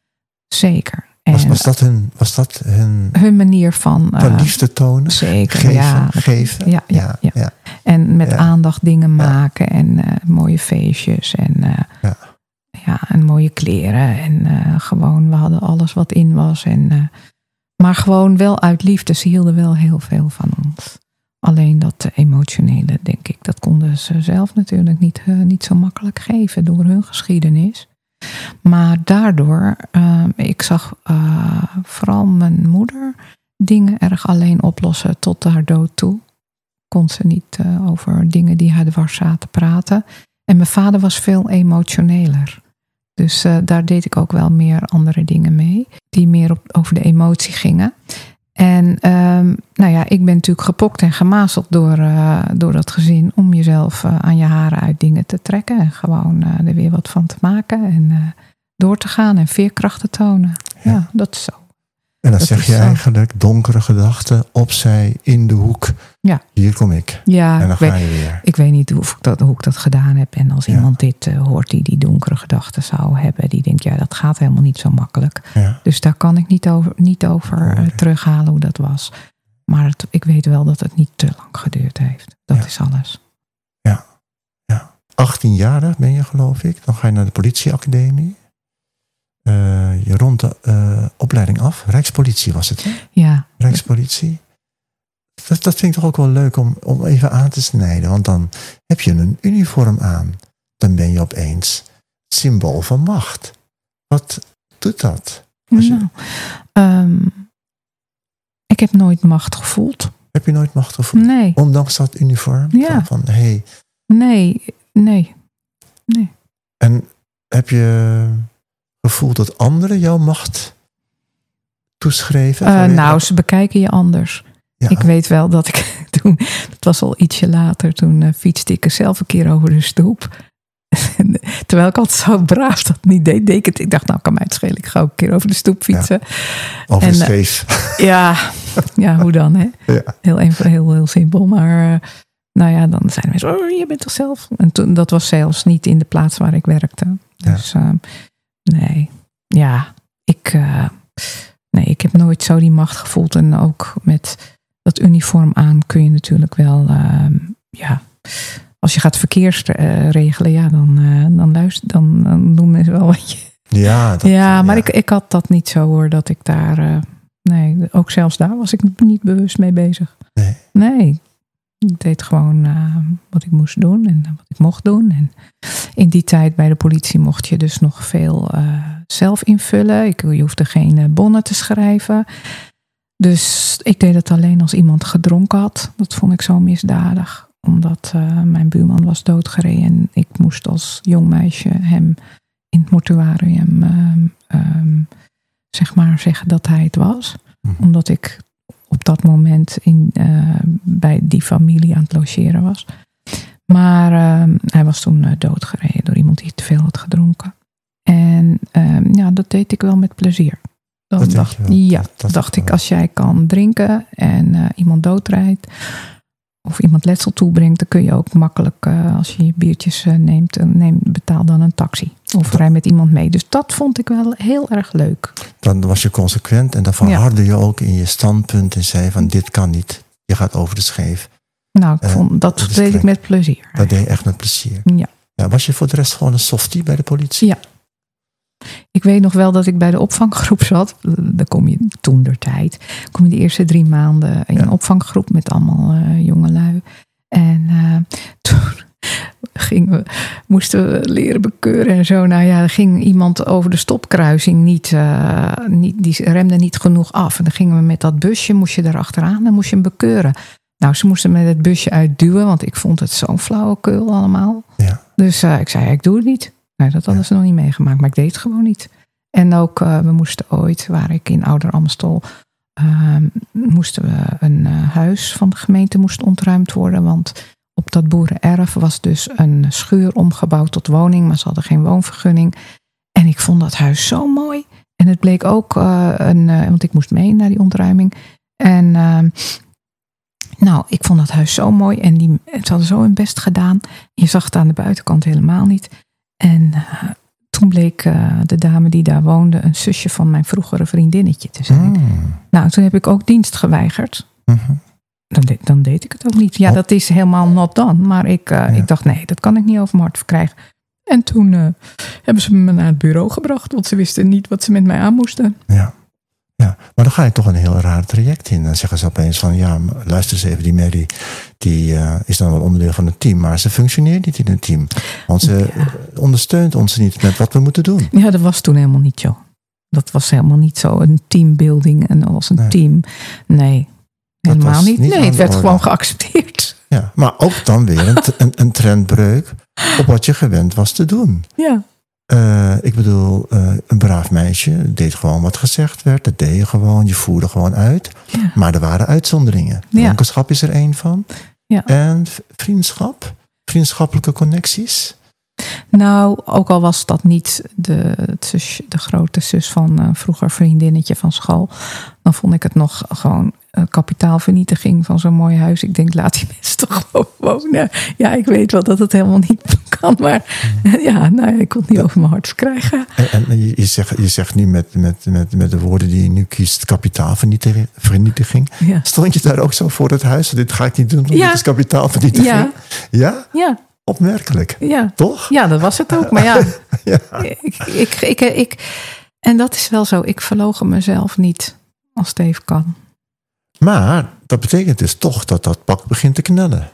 B: Zeker. En
A: was, was dat hun, was dat hun,
B: hun manier van, uh,
A: van liefde tonen?
B: Zeker,
A: geven,
B: ja.
A: Geven?
B: Ja, ja, ja.
A: ja.
B: En met
A: ja.
B: aandacht dingen maken en uh, mooie feestjes en, uh,
A: ja.
B: Ja, en mooie kleren. En uh, gewoon, we hadden alles wat in was. En, uh, maar gewoon wel uit liefde. Ze hielden wel heel veel van ons. Alleen dat emotionele, denk ik, dat konden ze zelf natuurlijk niet, uh, niet zo makkelijk geven door hun geschiedenis. Maar daardoor, uh, ik zag uh, vooral mijn moeder dingen erg alleen oplossen tot haar dood toe. Kon ze niet uh, over dingen die haar dwars zaten praten. En mijn vader was veel emotioneler. Dus uh, daar deed ik ook wel meer andere dingen mee. Die meer op, over de emotie gingen. En um, nou ja, ik ben natuurlijk gepokt en gemazeld door, uh, door dat gezin. Om jezelf uh, aan je haren uit dingen te trekken. En gewoon uh, er weer wat van te maken. En uh, door te gaan en veerkracht te tonen. Ja, ja dat is zo.
A: En dan
B: Dat
A: zeg
B: is
A: je
B: zo.
A: eigenlijk donkere gedachten, opzij, in de hoek.
B: Ja.
A: Hier kom ik.
B: Ja,
A: En dan
B: ik
A: ga
B: weet,
A: je weer.
B: ik weet niet hoe ik dat, hoe ik dat gedaan heb. En als
A: Ja.
B: iemand dit uh, hoort die die donkere gedachten zou hebben, die denkt, ja, dat gaat helemaal niet zo makkelijk.
A: Ja.
B: Dus daar kan ik niet over, niet over uh,
A: Mooi.
B: terughalen hoe dat was. Maar het, ik weet wel dat het niet te lang geduurd heeft. Dat
A: Ja.
B: is alles.
A: Ja. Ja. achttienjarig ben je, geloof ik. Dan ga je naar de politieacademie. Uh, je rondt de uh, opleiding af. Rijkspolitie was het, hè?
B: Ja.
A: Rijkspolitie. Dat, dat vind ik toch ook wel leuk om, om even aan te snijden. Want dan heb je een uniform aan. Dan ben je opeens het symbool van macht. Wat doet dat? Als je,
B: nou, um, ik heb nooit macht gevoeld.
A: Heb je nooit macht gevoeld?
B: Nee.
A: Ondanks dat uniform?
B: Ja.
A: Van, van hey.
B: Nee, nee, nee.
A: En heb je gevoeld dat anderen jouw macht toeschreven?
B: Uh, nou, ze bekijken je anders. Ja. Ik weet wel dat ik toen, dat was al ietsje later, toen uh, fietste ik er zelf een keer over de stoep. Terwijl ik altijd zo braaf dat niet deed, deed ik het. Ik dacht, nou kan mij het schelen, ik ga ook een keer over de stoep fietsen.
A: Ja. Over de scheef.
B: Uh, ja, ja, hoe dan, hè?
A: Ja.
B: Heel, heel, heel, heel simpel, maar uh, nou ja, dan zijn mensen, oh, je bent toch zelf? En toen, dat was zelfs niet in de plaats waar ik werkte. Dus ja. uh, nee, ja, ik, uh, nee, ik heb nooit zo die macht gevoeld. En ook met dat uniform aan kun je natuurlijk wel, uh, ja, als je gaat verkeersregelen, uh, ja, dan, uh, dan luister, dan, dan doen mensen wel wat je.
A: Ja, dat,
B: ja, maar
A: ja.
B: Ik, ik had dat niet zo hoor, dat ik daar, uh, nee, ook zelfs daar was ik niet bewust mee bezig.
A: Nee.
B: Nee. Ik deed gewoon uh, wat ik moest doen en wat ik mocht doen. En in die tijd bij de politie mocht je dus nog veel uh, zelf invullen. Ik, je hoefde geen uh, bonnen te schrijven. Dus ik deed het alleen als iemand gedronken had. Dat vond ik zo misdadig. Omdat uh, mijn buurman was doodgereden. En ik moest als jong meisje hem in het mortuarium uh, um, zeg maar zeggen dat hij het was. Mm-hmm. Omdat ik op dat moment in, uh, bij die familie aan het logeren was. Maar uh, hij was toen uh, doodgereden door iemand die te veel had gedronken. En uh, ja, dat deed ik wel met plezier. Dan
A: dat
B: dacht, ja, dat dat dacht ik, als jij kan drinken en uh, iemand doodrijdt of iemand letsel toebrengt, dan kun je ook makkelijk, uh, als je je biertjes uh, neemt, neem, betaal dan een taxi. Of rij met iemand mee. Dus dat vond ik wel heel erg leuk.
A: Dan was je consequent en dan verhardde ja. je ook in je standpunt en zei van dit kan niet. Je gaat over de scheef.
B: Nou, ik vond, uh, dat deed streng. ik met plezier.
A: Dat deed je echt met plezier.
B: Ja.
A: Ja. Was je voor de rest gewoon een softie bij de politie?
B: Ja. Ik weet nog wel dat ik bij de opvanggroep zat. Daar kom je toen der tijd. Kom je de eerste drie maanden in ja. een opvanggroep met allemaal uh, jongelui. En uh, toen gingen we, moesten we leren bekeuren en zo. Nou ja, er ging iemand over de stopkruising niet, uh, niet, die remde niet genoeg af. En dan gingen we met dat busje, moest je daar achteraan, dan moest je hem bekeuren. Nou, ze moesten met het busje uitduwen, want ik vond het zo'n flauwekul allemaal.
A: Ja.
B: Dus uh, ik zei, ik doe het niet. Nee, dat hadden ja. ze nog niet meegemaakt, maar ik deed het gewoon niet. En ook, uh, we moesten ooit, waar ik in Ouder Amstel, uh, moesten we een uh, huis van de gemeente moest ontruimd worden, want op dat boerenerf was dus een schuur omgebouwd tot woning, maar ze hadden geen woonvergunning. En ik vond dat huis zo mooi. En het bleek ook, uh, een, uh, want ik moest mee naar die ontruiming. En uh, nou, ik vond dat huis zo mooi. En die, ze hadden zo hun best gedaan. Je zag het aan de buitenkant helemaal niet. En uh, toen bleek uh, de dame die daar woonde een zusje van mijn vroegere vriendinnetje te zijn. Mm. Nou, toen heb ik ook dienst geweigerd. Mm-hmm. Dan, de, dan deed ik het ook niet. Ja, oh. dat is helemaal not done. Maar ik, uh, ja. ik dacht, nee, dat kan ik niet over mijn hart verkrijgen. En toen uh, hebben ze me naar het bureau gebracht. Want ze wisten niet wat ze met mij aan moesten.
A: Ja, ja. Maar dan ga je toch een heel raar traject in. Dan zeggen ze opeens van, ja, luister eens even, die Mary, die uh, is dan wel onderdeel van het team. Maar ze functioneert niet in een team. Want ze ja. ondersteunt ons niet met wat we moeten doen.
B: Ja, dat was toen helemaal niet zo. Dat was helemaal niet zo een teambuilding en als een nee. team. Nee. Helemaal niet. niet. Nee, het werd gewoon geaccepteerd.
A: Ja, maar ook dan weer een, een, een trendbreuk op wat je gewend was te doen.
B: Ja.
A: Uh, ik bedoel, uh, een braaf meisje deed gewoon wat gezegd werd. Dat deed je gewoon, je voerde gewoon uit. Ja. Maar er waren uitzonderingen. Dronkenschap is er één van.
B: Ja.
A: En vriendschap, vriendschappelijke connecties.
B: Nou, ook al was dat niet de, het zus, de grote zus van een vroeger vriendinnetje van school. Dan vond ik het nog gewoon een kapitaalvernietiging van zo'n mooi huis. Ik denk, laat die mensen toch gewoon wonen. Ja, ik weet wel dat het helemaal niet kan. Maar ja, nou ja, ik kon het niet over mijn hart krijgen.
A: En, en je, zegt, je zegt nu met, met, met, met de woorden die je nu kiest, kapitaalvernietiging. Vernietiging.
B: Ja.
A: Stond je daar ook zo voor het huis? Dit ga ik niet doen, want
B: ja.
A: dit is kapitaalvernietiging.
B: Ja.
A: Ja?
B: Ja.
A: Opmerkelijk.
B: Ja.
A: Toch?
B: Ja, dat was het ook. Maar ja,
A: ja.
B: Ik, ik, ik, ik, en dat is wel zo. Ik verloochen mezelf niet als het even kan.
A: Maar dat betekent dus toch dat dat pak begint te knellen.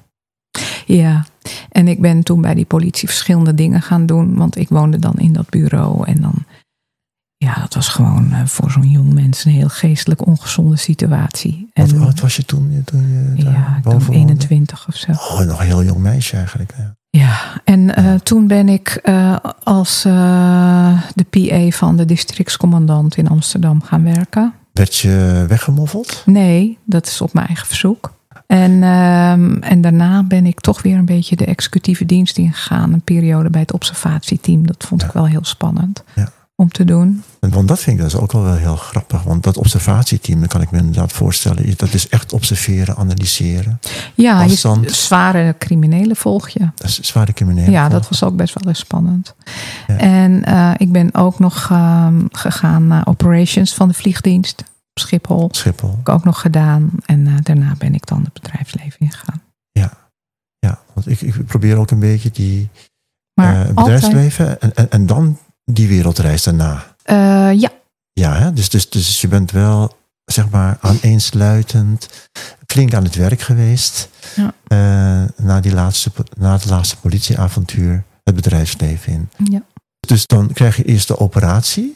B: Ja, en ik ben toen bij die politie verschillende dingen gaan doen. Want ik woonde dan in dat bureau. En dan, ja, dat was gewoon uh, voor zo'n jong mens een heel geestelijk ongezonde situatie. En,
A: Wat oud was je toen, toen je daar
B: ja, ik
A: boven
B: denk eenentwintig of zo.
A: Oh, nog een heel jong meisje eigenlijk. Ja,
B: ja en uh, toen ben ik uh, als uh, de P A van de districtscommandant in Amsterdam gaan werken.
A: Werd je weggemoffeld?
B: Nee, dat is op mijn eigen verzoek. En, um, en daarna ben ik toch weer een beetje de executieve dienst ingegaan. Een periode bij het observatieteam. Dat vond ja. ik wel heel spannend
A: ja.
B: om te doen.
A: Want dat vind ik dus ook wel, wel heel grappig. Want dat observatieteam, dat kan ik me inderdaad voorstellen. Dat is echt observeren, analyseren.
B: Ja, je, zware criminelen volg je.
A: Dat is zware criminelen
B: Ja,
A: volgen.
B: dat was ook best wel eens spannend.
A: Ja.
B: En uh, ik ben ook nog uh, gegaan naar operations van de vliegdienst. Schiphol.
A: Schiphol.
B: Heb ik ook nog gedaan. En uh, daarna ben ik dan het bedrijfsleven ingegaan.
A: Ja, ja, want ik, ik probeer ook een beetje die
B: maar
A: uh, bedrijfsleven en, en, en dan die wereldreis daarna.
B: Uh, ja.
A: Ja, hè? Dus, dus, dus je bent wel, zeg maar, aaneensluitend, flink aan het werk geweest.
B: Ja.
A: Uh, na, die laatste, na het laatste politieavontuur het bedrijfsleven in.
B: Ja.
A: Dus dan krijg je eerst de operatie.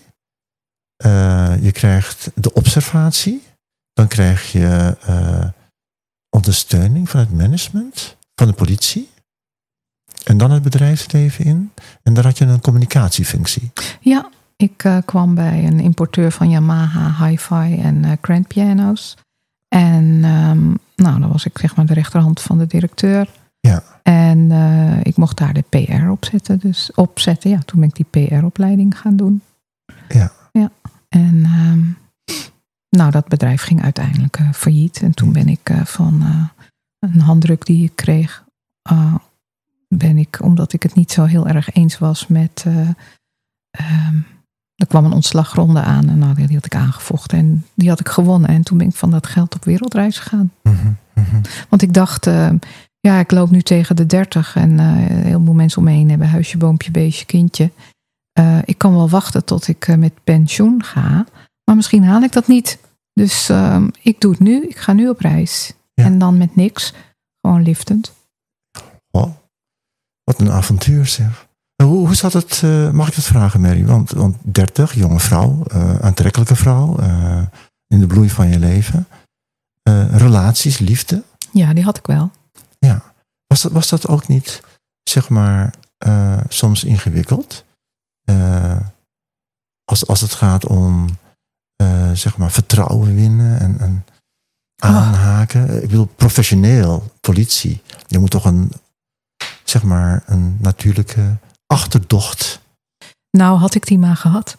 A: Uh, je krijgt de observatie. Dan krijg je uh, ondersteuning van het management, van de politie. En dan het bedrijfsleven in. En daar had je een communicatiefunctie.
B: Ja, ik uh, kwam bij een importeur van Yamaha, hi-fi en uh, grand piano's. En um, nou, dan was ik zeg maar de rechterhand van de directeur.
A: Ja.
B: En uh, ik mocht daar de P R opzetten. Dus opzetten, ja, toen ben ik die P R-opleiding gaan doen.
A: Ja.
B: Ja. En um, nou, dat bedrijf ging uiteindelijk uh, failliet. En toen ben ik uh, van uh, een handdruk die ik kreeg, uh, ben ik, omdat ik het niet zo heel erg eens was met, uh, um, er kwam een ontslagronde aan en nou, die had ik aangevochten en die had ik gewonnen. En toen ben ik van dat geld op wereldreis gegaan.
A: Mm-hmm, mm-hmm.
B: Want ik dacht, uh, ja, ik loop nu tegen de dertig en uh, heel veel mensen om me heen hebben huisje, boompje, beestje, kindje. Uh, ik kan wel wachten tot ik uh, met pensioen ga. Maar misschien haal ik dat niet. Dus uh, ik doe het nu. Ik ga nu op reis. Ja. En dan met niks. Gewoon liftend.
A: Wow. Wat een avontuur zeg. Hoe, hoe zat het, uh, mag ik dat vragen Mary? Want, want dertig, jonge vrouw. Uh, aantrekkelijke vrouw. Uh, in de bloei van je leven. Uh, relaties, liefde.
B: Ja, die had ik wel.
A: Ja. Was dat, was dat ook niet, zeg maar, uh, soms ingewikkeld? Uh, als, als het gaat om uh, zeg maar vertrouwen winnen en, en aanhaken. Oh. Ik bedoel, professioneel, politie. Je moet toch een, zeg maar, een natuurlijke achterdocht.
B: Nou, had ik die maar gehad.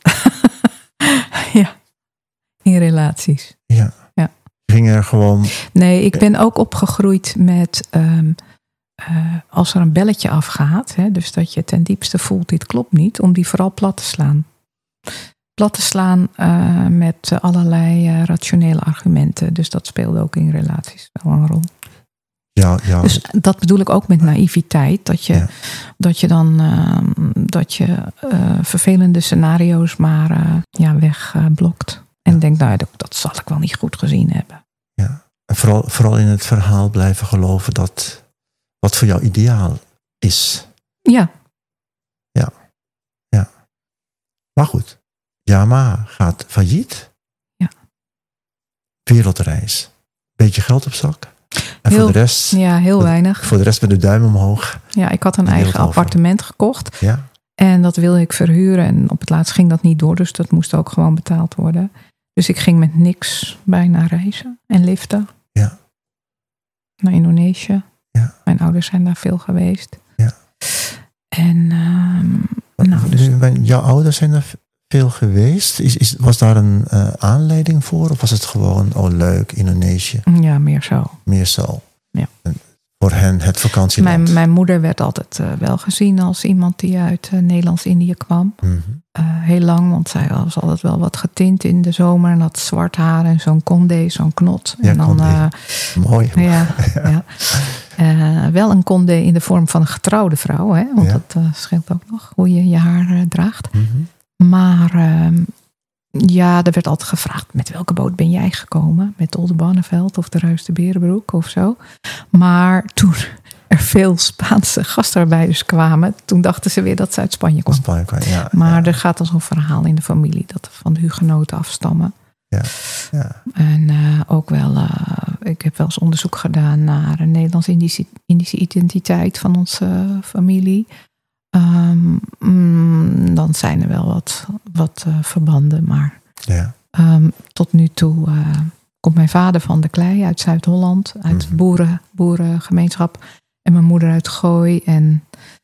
B: Ja, in relaties.
A: Ja.
B: Ja.
A: Ging er gewoon...
B: Nee, ik ben ook opgegroeid met... Um, Uh, als er een belletje afgaat, hè, dus dat je ten diepste voelt, dit klopt niet, om die vooral plat te slaan. Plat te slaan uh, met uh, allerlei uh, rationele argumenten. Dus dat speelde ook in relaties wel een rol.
A: Ja, ja.
B: Dus dat bedoel ik ook met naïviteit. Dat je, ja. dat je dan uh, dat je uh, vervelende scenario's maar uh, ja, wegblokt. Uh, en ja. denkt, nou, dat, dat zal ik wel niet goed gezien hebben.
A: Ja, en vooral, vooral in het verhaal blijven geloven dat wat voor jou ideaal is.
B: Ja.
A: Ja. Ja. Maar goed. Yamaha gaat failliet.
B: Ja.
A: Wereldreis. Beetje geld op zak. En
B: heel,
A: voor de rest...
B: Ja, heel weinig.
A: Voor de rest met de duim omhoog.
B: Ja, ik had een eigen appartement gekocht.
A: Ja.
B: En dat wilde ik verhuren. En op het laatst ging dat niet door. Dus dat moest ook gewoon betaald worden. Dus ik ging met niks bijna reizen. En liften.
A: Ja.
B: Naar Indonesië.
A: Ja.
B: Mijn ouders zijn daar veel geweest.
A: Ja.
B: En uh, nou, dus...
A: Jouw ouders zijn er veel geweest. Is, is, was daar een uh, aanleiding voor? Of was het gewoon, oh leuk, Indonesië?
B: Ja, meer zo.
A: Meer zo.
B: Ja.
A: En voor hen het vakantieland.
B: Mijn, mijn moeder werd altijd uh, wel gezien als iemand die uit uh, Nederlands-Indië kwam.
A: Mm-hmm.
B: Uh, heel lang, want zij was altijd wel wat getint in de zomer. En had zwart haar en zo'n condé, zo'n knot.
A: Ja,
B: en dan,
A: uh, mooi.
B: Ja, ja. Uh, wel een condé in de vorm van een getrouwde vrouw. Hè? Want ja. dat uh, scheelt ook nog hoe je je haar uh, draagt.
A: Mm-hmm.
B: Maar uh, ja, er werd altijd gevraagd, met welke boot ben jij gekomen? Met de Oldenbarneveld of de Ruis de Berenbroek of zo. Maar toen er veel Spaanse gastarbeiders kwamen, toen dachten ze weer dat ze uit Spanje kwamen.
A: Spanje kwam, ja,
B: maar
A: ja.
B: er gaat al zo'n verhaal in de familie dat we van de hugenoten afstammen.
A: Ja, ja.
B: En uh, ook wel, uh, ik heb wel eens onderzoek gedaan naar een Nederlands-Indische Indische identiteit van onze uh, familie. Um, mm, dan zijn er wel wat, wat uh, verbanden, maar
A: ja.
B: um, tot nu toe uh, komt mijn vader van de Klei uit Zuid-Holland, uit
A: Mm-hmm.
B: boeren, boerengemeenschap, en mijn moeder uit Gooi en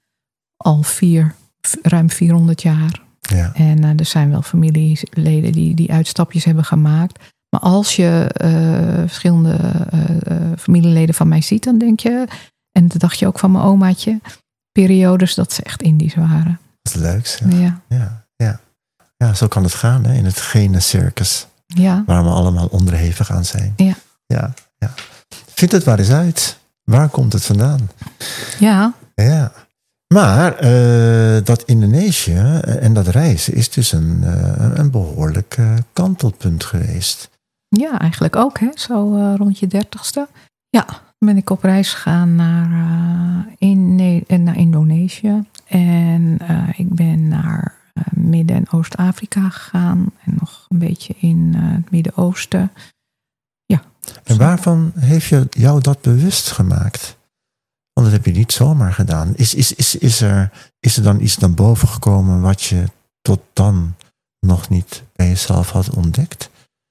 B: al vier, ruim vierhonderd jaar.
A: Ja.
B: En uh, er zijn wel familieleden die, die uitstapjes hebben gemaakt. Maar als je uh, verschillende uh, uh, familieleden van mij ziet, dan denk je, en dat dacht je ook van mijn omaatje, periodes dat ze echt Indisch waren.
A: Dat is leuk.
B: Ja. Ja.
A: Ja, ja. Ja, zo kan het gaan, hè, in het genencircus.
B: Ja.
A: Waar we allemaal onderhevig aan zijn.
B: Ja.
A: Ja, ja. Vind het maar eens uit. Waar komt het vandaan?
B: Ja.
A: Ja. Maar uh, dat Indonesië en dat reizen is dus een, uh, een behoorlijk uh, kantelpunt geweest.
B: Ja, eigenlijk ook, hè? Zo uh, rond je dertigste. Ja, ben ik op reis gegaan naar, uh, in, nee, naar Indonesië. En uh, ik ben naar uh, Midden- en Oost-Afrika gegaan. En nog een beetje in uh, het Midden-Oosten. Ja.
A: En waarvan heeft je jou dat bewust gemaakt? Want dat heb je niet zomaar gedaan. Is, is, is, is, er, is er dan iets naar boven gekomen wat je tot dan nog niet bij jezelf had ontdekt?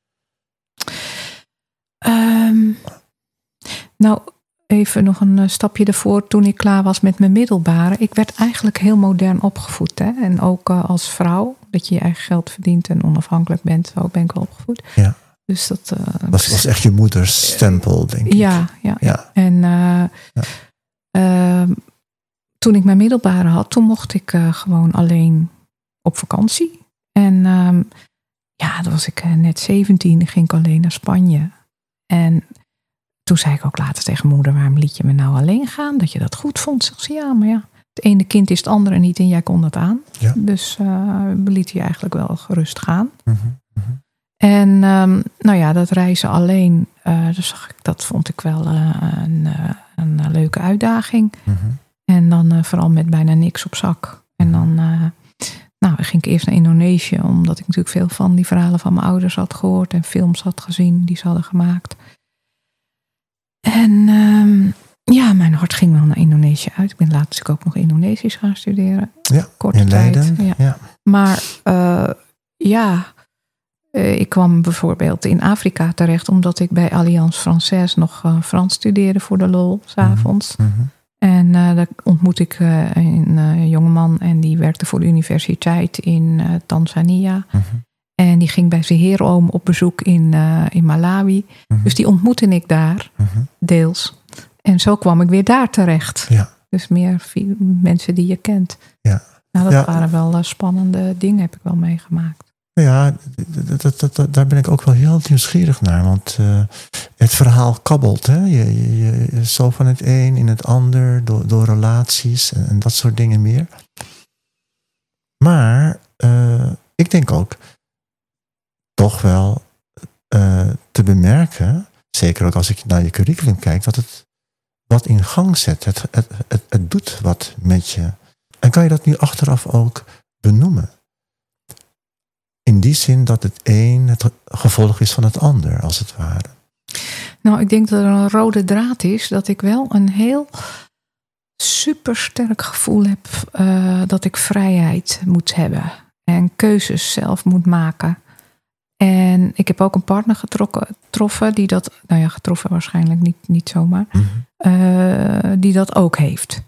B: Um, nou, even nog een stapje ervoor. Toen ik klaar was met mijn middelbare. Ik werd eigenlijk heel modern opgevoed. Hè? En ook uh, als vrouw. Dat je je eigen geld verdient en onafhankelijk bent. Zo ben ik wel opgevoed.
A: Ja.
B: Dus dat uh,
A: was, was echt je moeders stempel, denk ik.
B: Ja, ja.
A: ja.
B: En uh, ja. Uh, toen ik mijn middelbare had, toen mocht ik uh, gewoon alleen op vakantie. En uh, ja, dan was ik uh, net zeventien, ging ik alleen naar Spanje. En toen zei ik ook later tegen moeder, waarom liet je me nou alleen gaan? Dat je dat goed vond. Zeg ze, ja, maar ja, het ene kind is het andere niet en jij kon dat aan.
A: Ja.
B: Dus uh, we lieten je eigenlijk wel gerust gaan.
A: Mm-hmm. Mm-hmm.
B: En um, nou ja, dat reizen alleen, uh, dus zag ik, dat vond ik wel uh, een, uh, een leuke uitdaging.
A: Mm-hmm.
B: En dan uh, vooral met bijna niks op zak. En dan uh, nou, ging ik eerst naar Indonesië, omdat ik natuurlijk veel van die verhalen van mijn ouders had gehoord en films had gezien die ze hadden gemaakt. En um, ja, mijn hart ging wel naar Indonesië uit. Ik ben later natuurlijk ook nog Indonesisch gaan studeren.
A: Ja,
B: korte
A: in Leiden.
B: tijd. Ja.
A: Ja.
B: Maar uh, ja... Uh, ik kwam bijvoorbeeld in Afrika terecht, omdat ik bij Alliance Française nog uh, Frans studeerde voor de lol, 's avonds.
A: Mm-hmm.
B: En uh, daar ontmoette ik uh, een uh, jongeman en die werkte voor de universiteit in uh, Tanzania.
A: Mm-hmm.
B: En die ging bij zijn heeroom op bezoek in, uh, in Malawi.
A: Mm-hmm.
B: Dus die ontmoette ik daar,
A: mm-hmm.
B: deels. En zo kwam ik weer daar terecht.
A: Ja.
B: Dus meer vier mensen die je kent.
A: Ja.
B: Nou, dat
A: ja.
B: waren wel uh, spannende dingen, heb ik wel meegemaakt.
A: Ja, dat, dat, dat, daar ben ik ook wel heel nieuwsgierig naar. Want uh, het verhaal kabbelt. Hè? Je, je, je, zo van het een in het ander, door, door relaties en, en dat soort dingen meer. Maar uh, ik denk ook toch wel uh, te bemerken, zeker ook als ik naar je curriculum kijk, dat het wat in gang zet. Het, het, het, het doet wat met je. En kan je dat nu achteraf ook benoemen? In die zin dat het een het gevolg is van het ander, als het ware.
B: Nou, ik denk dat er een rode draad is. Dat ik wel een heel supersterk gevoel heb uh, dat ik vrijheid moet hebben. En keuzes zelf moet maken. En ik heb ook een partner getroffen die dat, nou ja, getroffen waarschijnlijk niet, niet zomaar. Mm-hmm. Uh, die dat ook heeft.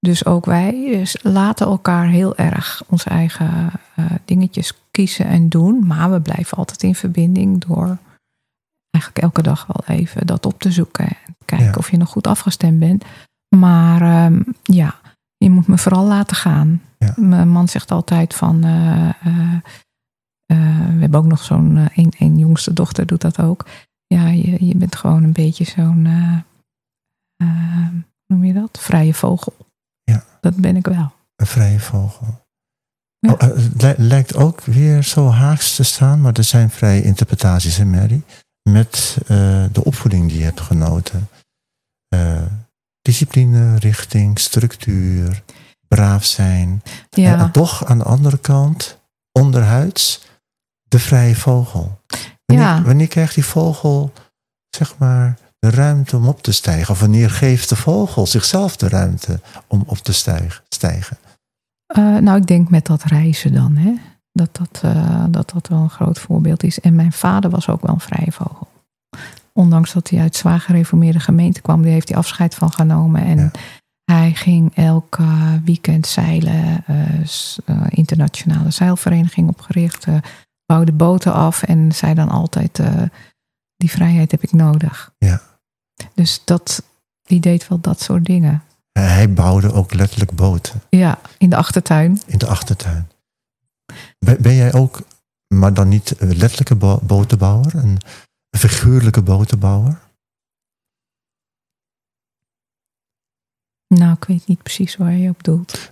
B: Dus ook wij laten elkaar heel erg onze eigen uh, dingetjes kiezen en doen. Maar we blijven altijd in verbinding door eigenlijk elke dag wel even dat op te zoeken. En kijken ja. of je nog goed afgestemd bent. Maar um, ja, je moet me vooral laten gaan. Ja. Mijn man zegt altijd van... Uh, uh, uh, we hebben ook nog zo'n... Uh, een, een jongste dochter doet dat ook. Ja, je, je bent gewoon een beetje zo'n... Uh, uh, hoe noem je dat? Vrije vogel.
A: Ja.
B: Dat ben ik wel.
A: Een vrije vogel. Ja. Oh, uh, het lijkt ook weer zo haaks te staan, maar er zijn vrije interpretaties, hè Mary? Met uh, de opvoeding die je hebt genoten. Uh, discipline, richting, structuur, braaf zijn.
B: Ja.
A: En, en toch aan de andere kant, onderhuids, de vrije vogel. Wanneer,
B: ja.
A: wanneer krijgt die vogel, zeg maar, de ruimte om op te stijgen? Of wanneer geeft de vogel zichzelf de ruimte om op te stijgen? stijgen?
B: Uh, nou, ik denk met dat reizen dan, hè. Dat dat, uh, dat dat wel een groot voorbeeld is. En mijn vader was ook wel een vrije vogel. Ondanks dat hij uit zwaar gereformeerde gemeente kwam, die heeft hij afscheid van genomen. En ja. hij ging elk uh, weekend zeilen, uh, uh, internationale zeilvereniging opgericht, uh, bouwde boten af en zei dan altijd, uh, die vrijheid heb ik nodig.
A: Ja.
B: Dus dat, die deed wel dat soort dingen.
A: Hij bouwde ook letterlijk boten.
B: Ja, in de achtertuin.
A: In de achtertuin. Ben jij ook, maar dan niet een letterlijke bo- botenbouwer, een figuurlijke botenbouwer?
B: Nou, ik weet niet precies waar je op doelt.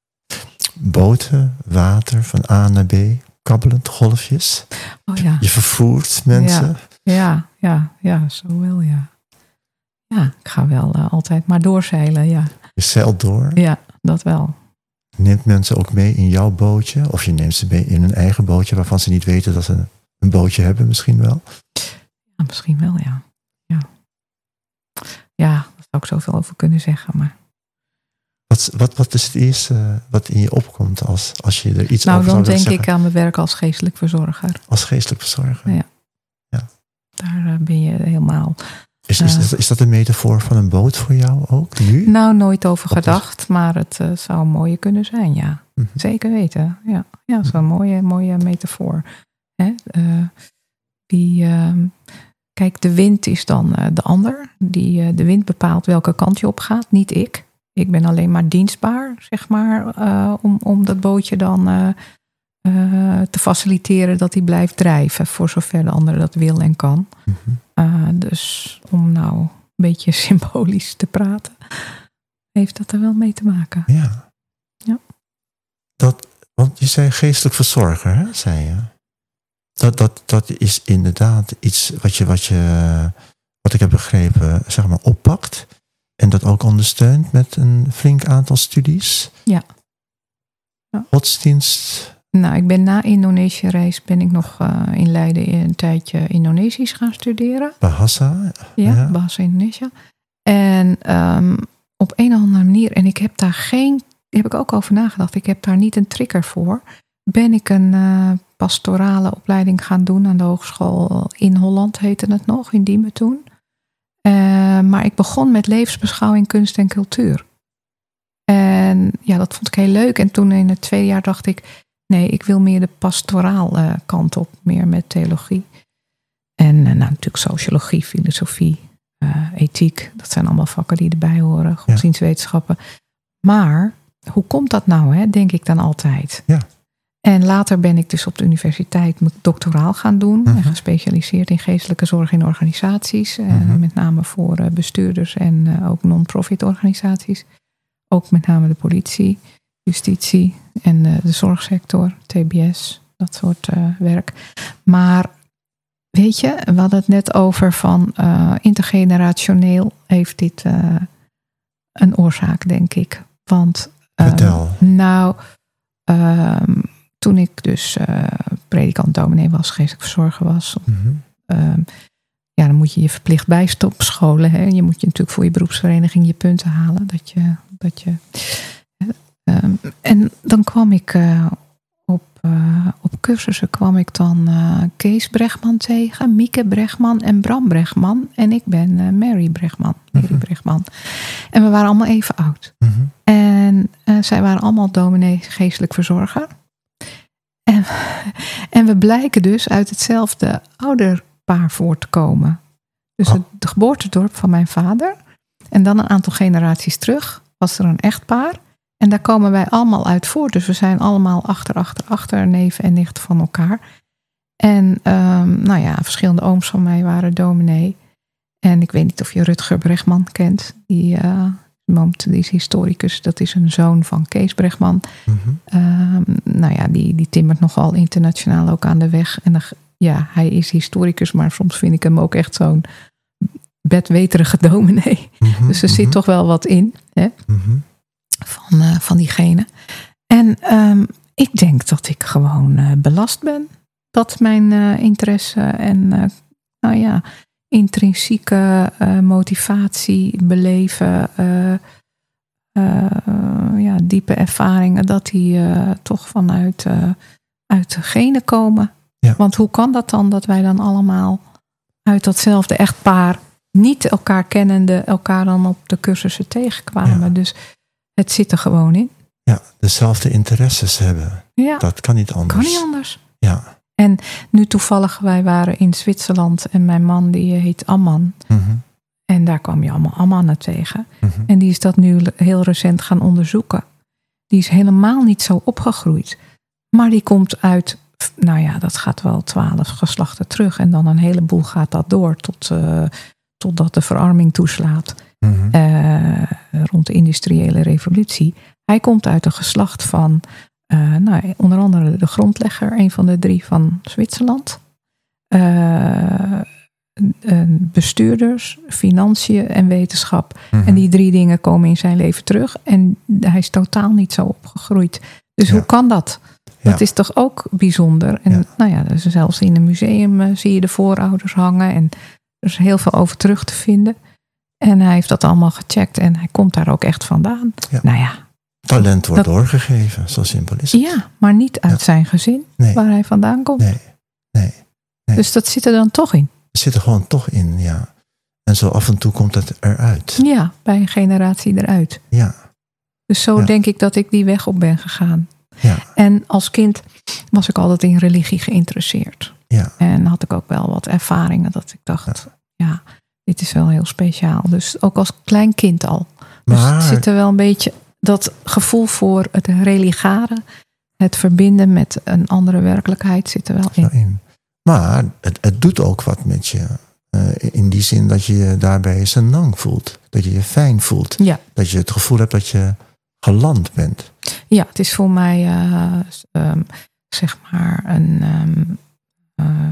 A: Boten, water, van A naar B, kabbelend, golfjes.
B: Oh ja.
A: Je vervoert mensen.
B: Ja, ja, ja, ja, zo wel, ja. Ja, ik ga wel uh, altijd maar doorzeilen, ja.
A: Je zeilt door.
B: Ja, dat wel.
A: Neemt mensen ook mee in jouw bootje? Of je neemt ze mee in hun eigen bootje waarvan ze niet weten dat ze een bootje hebben, misschien wel?
B: Ja, misschien wel, ja. Ja, ja daar zou ik zoveel over kunnen zeggen, maar...
A: Wat, wat, wat is het eerste wat in je opkomt als, als je er iets
B: nou,
A: over zou
B: zeggen? Nou, dan denk
A: zeggen?
B: ik aan mijn werk als geestelijk verzorger.
A: Als geestelijk verzorger?
B: Ja.
A: ja.
B: Daar uh, ben je helemaal...
A: Is, is, is, is dat een metafoor van een boot voor jou ook, nu?
B: Nou, nooit over gedacht, maar het uh, zou een mooie kunnen zijn, ja. Mm-hmm. Zeker weten, ja. Ja, zo'n mm-hmm. mooie, mooie metafoor. Hè? Uh, die, uh, kijk, de wind is dan uh, de ander. Die, uh, de wind bepaalt welke kant je op gaat, niet ik. Ik ben alleen maar dienstbaar, zeg maar, uh, om, om dat bootje dan uh, uh, te faciliteren dat hij blijft drijven, voor zover de ander dat wil en kan. Mm-hmm. Uh, dus om nou een beetje symbolisch te praten, heeft dat er wel mee te maken.
A: Ja.
B: ja.
A: Dat, want je zei geestelijk verzorger, hè, zei je. Dat, dat, dat is inderdaad iets wat je, wat je, wat ik heb begrepen, zeg maar, oppakt. En dat ook ondersteunt met een flink aantal studies.
B: Ja. ja.
A: Godsdienst.
B: Nou, ik ben na Indonesië-reis ben ik nog uh, in Leiden een tijdje Indonesisch gaan studeren.
A: Bahasa.
B: Ja, ja. Bahasa Indonesia. En um, op een of andere manier, en ik heb daar geen, heb ik ook over nagedacht, ik heb daar niet een trigger voor. Ben ik een uh, pastorale opleiding gaan doen aan de hogeschool in Holland, heette het nog, in Diemen toen. Uh, maar ik begon met levensbeschouwing, kunst en cultuur. En ja, dat vond ik heel leuk. En toen in het tweede jaar dacht ik, nee, ik wil meer de pastoraal uh, kant op, meer met theologie. En uh, nou, natuurlijk sociologie, filosofie, uh, ethiek. Dat zijn allemaal vakken die erbij horen, godsdienstwetenschappen. Ja. Maar hoe komt dat nou, hè, denk ik dan altijd.
A: Ja.
B: En later ben ik dus op de universiteit mijn doctoraal gaan doen.
A: Mm-hmm.
B: En gespecialiseerd in geestelijke zorg in organisaties. Mm-hmm. Uh, met name voor uh, bestuurders en uh, ook non-profit organisaties. Ook met name de politie, justitie en uh, de zorgsector, T B S, dat soort uh, werk. Maar weet je, we hadden het net over van uh, intergenerationeel heeft dit uh, een oorzaak, denk ik. Want uh,
A: Vertel.
B: Nou, uh, toen ik dus uh, predikant dominee was, geestelijk verzorger was. Mm-hmm. Uh, ja, dan moet je je verplicht bijstopscholen. Hè? Je moet je natuurlijk voor je beroepsvereniging je punten halen. Dat je, dat je, uh, en dan kwam ik uh, op, uh, op cursussen kwam ik dan uh, Kees Bregman tegen, Mieke Bregman en Bram Bregman. En ik ben uh, Mary Bregman. Mary mm-hmm. Bregman. En we waren allemaal even oud.
A: Mm-hmm.
B: En En uh, zij waren allemaal dominee geestelijk verzorger. En, en we blijken dus uit hetzelfde ouderpaar voor te komen. Dus het de geboortedorp van mijn vader. En dan een aantal generaties terug was er een echtpaar. En daar komen wij allemaal uit voort. Dus we zijn allemaal achter, achter, achter, neven en nichten van elkaar. En um, nou ja, verschillende ooms van mij waren dominee. En ik weet niet of je Rutger Bregman kent. Die, uh, die is historicus. Dat is een zoon van Kees Bregman. Mm-hmm. Um, nou ja, die, die timmert nogal internationaal ook aan de weg. En dan, ja, hij is historicus, maar soms vind ik hem ook echt zo'n bedweterige dominee. Mm-hmm, dus er mm-hmm. zit toch wel wat in, hè? Mm-hmm. Van, uh, van diegene. En um, ik denk dat ik gewoon uh, belast ben. Dat mijn uh, interesse en uh, nou ja, intrinsieke uh, motivatie, beleven, uh, uh, ja, diepe ervaringen, dat die uh, toch vanuit uh, uit de genen komen. Ja. Want hoe kan dat dan dat wij dan allemaal uit datzelfde echtpaar, niet elkaar kennende, elkaar dan op de cursussen tegenkwamen? Ja. Dus het zit er gewoon in.
A: Ja, dezelfde interesses hebben. Ja. Dat kan niet anders.
B: Kan niet anders.
A: Ja.
B: En nu toevallig, wij waren in Zwitserland en mijn man die heet Amman. Mm-hmm. En daar kwam je allemaal Ammannen tegen. Mm-hmm. En die is dat nu heel recent gaan onderzoeken. Die is helemaal niet zo opgegroeid. Maar die komt uit, nou ja, dat gaat wel twaalf geslachten terug. En dan een heleboel gaat dat door tot, uh, totdat de verarming toeslaat. Mm-hmm. Uh, rond de industriële revolutie. Hij komt uit een geslacht van Uh, nou, onder andere de grondlegger, een van de drie van Zwitserland. Uh, bestuurders, financiën en wetenschap. Mm-hmm. En die drie dingen komen in zijn leven terug. En hij is totaal niet zo opgegroeid. Dus ja. Hoe kan dat? Ja. Dat is toch ook bijzonder. En ja. nou ja, dus zelfs in een museum uh, zie je de voorouders hangen. En er is heel veel over terug te vinden. En hij heeft dat allemaal gecheckt. En hij komt daar ook echt vandaan. Ja. Nou ja.
A: Talent wordt
B: dat,
A: doorgegeven, zo simpel is het.
B: Ja, maar niet uit ja. zijn gezin, nee. waar hij vandaan komt.
A: Nee. Nee. nee.
B: Dus dat zit er dan toch in?
A: Het zit er gewoon toch in, ja. En zo af en toe komt het eruit.
B: Ja, bij een generatie eruit.
A: Ja.
B: Dus zo ja. denk ik dat ik die weg op ben gegaan. Ja. En als kind was ik altijd in religie geïnteresseerd. Ja. En had ik ook wel wat ervaringen dat ik dacht, ja, ja dit is wel heel speciaal. Dus ook als klein kind al. Dus maar, het zit er wel een beetje dat gevoel voor het religare, het verbinden met een andere werkelijkheid zit er wel in.
A: in. Maar het, het doet ook wat met je. Uh, in die zin dat je je daarbij senang voelt. Dat je je fijn voelt. Ja. Dat je het gevoel hebt dat je geland bent.
B: Ja, het is voor mij uh, um, zeg maar een um, uh,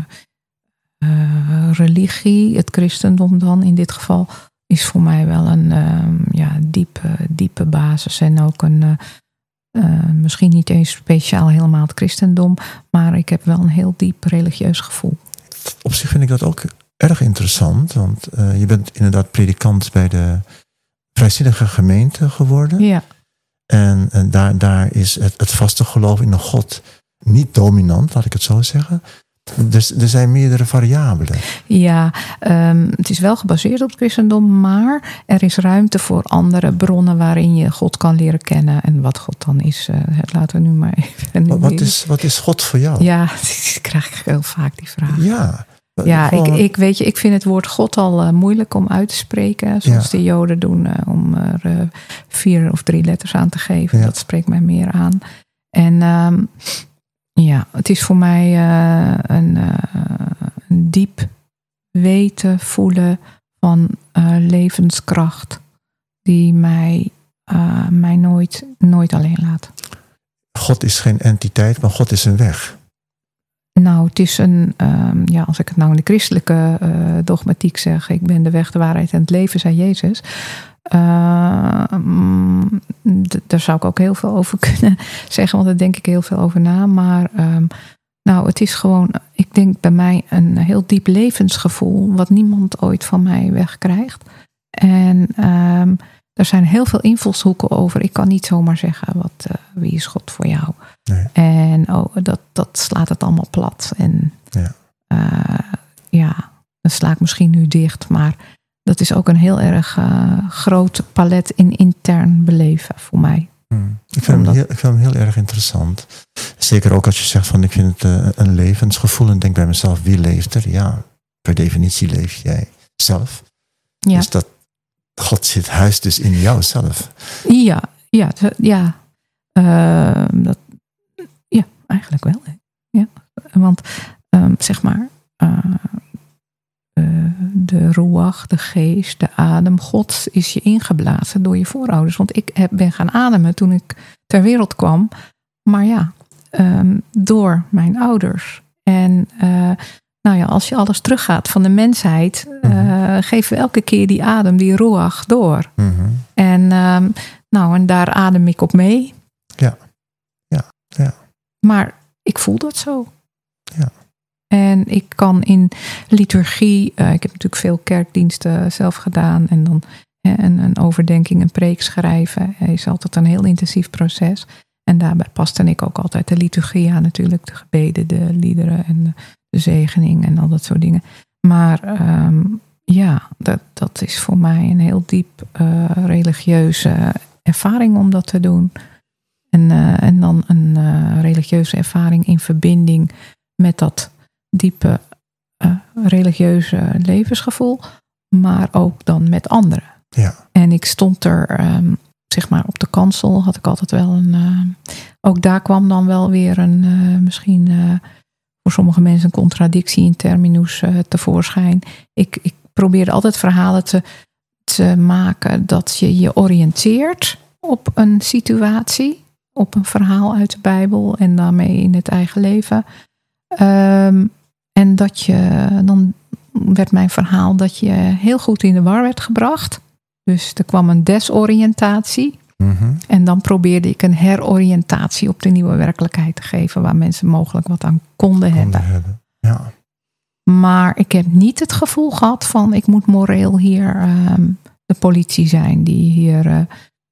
B: uh, religie, het christendom dan in dit geval, is voor mij wel een uh, ja, diepe, diepe basis. En ook een, uh, uh, misschien niet eens speciaal helemaal het christendom, maar ik heb wel een heel diep religieus gevoel.
A: Op zich vind ik dat ook erg interessant, want uh, je bent inderdaad predikant bij de vrijzinnige gemeente geworden.
B: Ja.
A: En, en daar, daar is het, het vaste geloof in een God niet dominant, laat ik het zo zeggen. Dus er zijn meerdere variabelen.
B: Ja, um, het is wel gebaseerd op het christendom, maar er is ruimte voor andere bronnen waarin je God kan leren kennen. En wat God dan is, uh, laten we nu maar even...
A: Wat, wat, is, wat is God voor jou?
B: Ja, ik krijg heel vaak die vraag.
A: Ja.
B: Ja, ik, ik, weet je, ik vind het woord God al uh, moeilijk om uit te spreken. Zoals ja. de Joden doen, uh, om er uh, vier of drie letters aan te geven. Ja. Dat spreekt mij meer aan. En um, ja, het is voor mij uh, een, uh, een diep weten, voelen van uh, levenskracht. Die mij, uh, mij nooit, nooit alleen laat.
A: God is geen entiteit, maar God is een weg.
B: Nou, het is een, um, ja, als ik het nou in de christelijke uh, dogmatiek zeg, ik ben de weg, de waarheid en het leven, zei Jezus. Uh, um, d- daar zou ik ook heel veel over kunnen zeggen, want daar denk ik heel veel over na. Maar um, nou, het is gewoon, ik denk bij mij een heel diep levensgevoel, wat niemand ooit van mij wegkrijgt. En um, er zijn heel veel invalshoeken over. Ik kan niet zomaar zeggen, wat, uh, wie is God voor jou? Nee. En oh, dat, dat slaat het allemaal plat. En ja. Uh, ja, dat sla ik misschien nu dicht. Maar dat is ook een heel erg uh, groot palet in intern beleven voor mij.
A: Hmm. Ik, vind Omdat... hem heel, ik vind hem heel erg interessant. Zeker ook als je zegt van ik vind het uh, een levensgevoel. En denk bij mezelf, wie leeft er? Ja, per definitie leef jij zelf. Ja. Dus dat God zit huis dus in jouzelf.
B: Ja, ja, ja. Uh, dat, ja, eigenlijk wel. Ja. Want um, zeg maar, uh, uh, de ruach, de geest, de adem Gods is je ingeblazen door je voorouders. Want ik heb, ben gaan ademen toen ik ter wereld kwam. Maar ja, um, door mijn ouders. En uh, nou ja, als je alles teruggaat van de mensheid, uh, mm-hmm. geven we elke keer die adem, die ruach door.
A: Mm-hmm.
B: En, um, nou, en daar adem ik op mee.
A: Ja, ja, ja.
B: Maar ik voel dat zo.
A: Ja.
B: En ik kan in liturgie, uh, ik heb natuurlijk veel kerkdiensten zelf gedaan. En dan uh, een, een overdenking, een preek schrijven. Uh, is altijd een heel intensief proces. En daarbij paste ik ook altijd de liturgie aan natuurlijk. De gebeden, de liederen en de, de zegening en al dat soort dingen. Maar um, ja, dat, dat is voor mij een heel diep uh, religieuze ervaring om dat te doen. En, uh, en dan een uh, religieuze ervaring in verbinding met dat diepe uh, religieuze levensgevoel. Maar ook dan met anderen.
A: Ja.
B: En ik stond er, um, zeg maar op de kansel had ik altijd wel een... Uh, ook daar kwam dan wel weer een, uh, misschien uh, voor sommige mensen een contradictie in terminus uh, tevoorschijn. Ik, ik probeerde altijd verhalen te, te maken dat je je oriënteert op een situatie. Op een verhaal uit de Bijbel en daarmee in het eigen leven. Um, en dat je, dan werd mijn verhaal dat je heel goed in de war werd gebracht. Dus er kwam een desoriëntatie.
A: Mm-hmm.
B: En dan probeerde ik een heroriëntatie op de nieuwe werkelijkheid te geven. Waar mensen mogelijk wat aan konden, konden hebben. hebben.
A: Ja.
B: Maar ik heb niet het gevoel gehad van ik moet moreel hier um, de politie zijn. Die hier uh,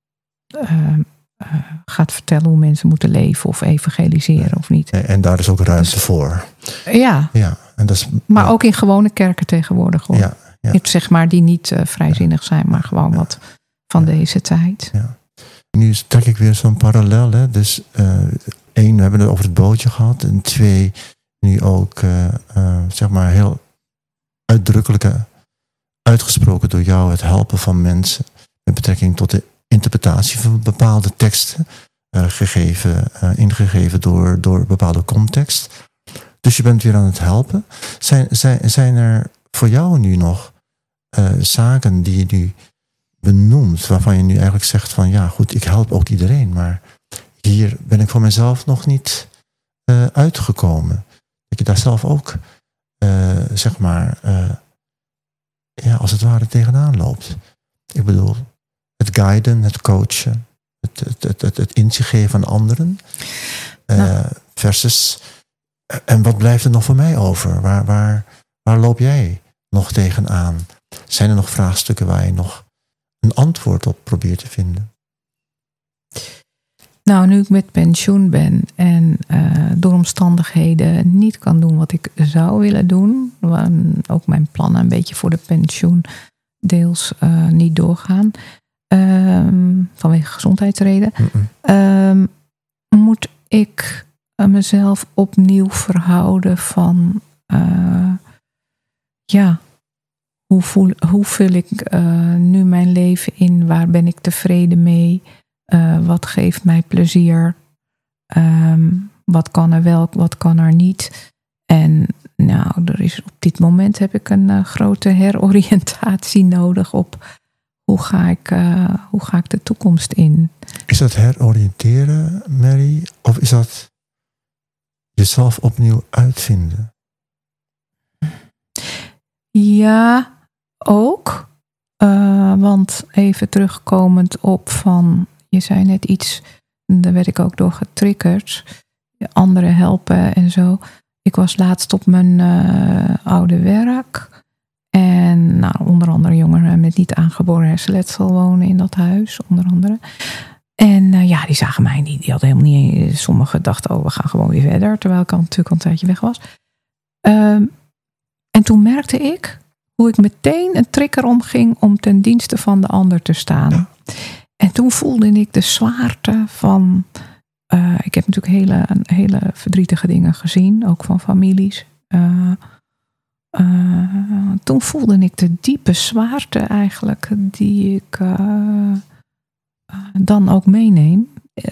B: uh, uh, gaat vertellen hoe mensen moeten leven of evangeliseren nee. of niet.
A: En daar is ook ruimte dus, voor.
B: Ja.
A: ja en dat is,
B: maar
A: ja.
B: ook in gewone kerken tegenwoordig hoor.
A: Ja, ja.
B: Zeg maar die niet uh, vrijzinnig zijn, maar gewoon ja. wat van ja. deze tijd.
A: Ja. Nu trek ik weer zo'n parallel. Hè? Dus uh, één, we hebben het over het bootje gehad. En twee, nu ook uh, uh, zeg maar heel uitdrukkelijke, uitgesproken door jou het helpen van mensen met betrekking tot de interpretatie van bepaalde teksten, uh, gegeven, uh, ingegeven door, door bepaalde context. Dus je bent weer aan het helpen. Zijn, zijn, zijn er voor jou nu nog uh, zaken die je nu benoemt, waarvan je nu eigenlijk zegt van ja goed, ik help ook iedereen, maar hier ben ik voor mezelf nog niet uh, uitgekomen. Dat je daar zelf ook uh, zeg maar uh, ja, als het ware tegenaan loopt. Ik bedoel, het guiden, het coachen, het, het, het, het, het inzicht geven aan anderen, uh, nou. versus en wat blijft er nog voor mij over? Waar, waar, waar loop jij nog tegenaan? Zijn er nog vraagstukken waar je nog een antwoord op probeert te vinden?
B: Nou, nu ik met pensioen ben en uh, door omstandigheden niet kan doen wat ik zou willen doen, ook mijn plannen een beetje voor de pensioen deels uh, niet doorgaan, um, vanwege gezondheidsreden, um, moet ik uh, mezelf opnieuw verhouden van uh, ja, hoe, voel, hoe vul ik uh, nu mijn leven in, waar ben ik tevreden mee? Uh, wat geeft mij plezier? Um, wat kan er wel, wat kan er niet? En nou, er is op dit moment heb ik een uh, grote heroriëntatie nodig op hoe ga ik, uh, hoe ga ik de toekomst in.
A: Is dat heroriënteren, Mary? Of is dat jezelf opnieuw uitvinden?
B: Ja, ook. Uh, want even terugkomend op van, je zei net iets, daar werd ik ook door getriggerd. Anderen helpen en zo. Ik was laatst op mijn uh, oude werk. En nou, onder andere jongeren met niet aangeboren hersenletsel wonen in dat huis. Onder andere. En uh, ja, die zagen mij niet. Die hadden helemaal niet. Sommigen dachten, oh, we gaan gewoon weer verder. Terwijl ik al natuurlijk al een tijdje weg was. Um, en toen merkte ik hoe ik meteen een trigger omging om ten dienste van de ander te staan. Ja. en toen voelde ik de zwaarte van... Uh, ik heb natuurlijk hele, hele verdrietige dingen gezien, ook van families. Uh, uh, toen voelde ik de diepe zwaarte eigenlijk die ik uh, uh, dan ook meeneem.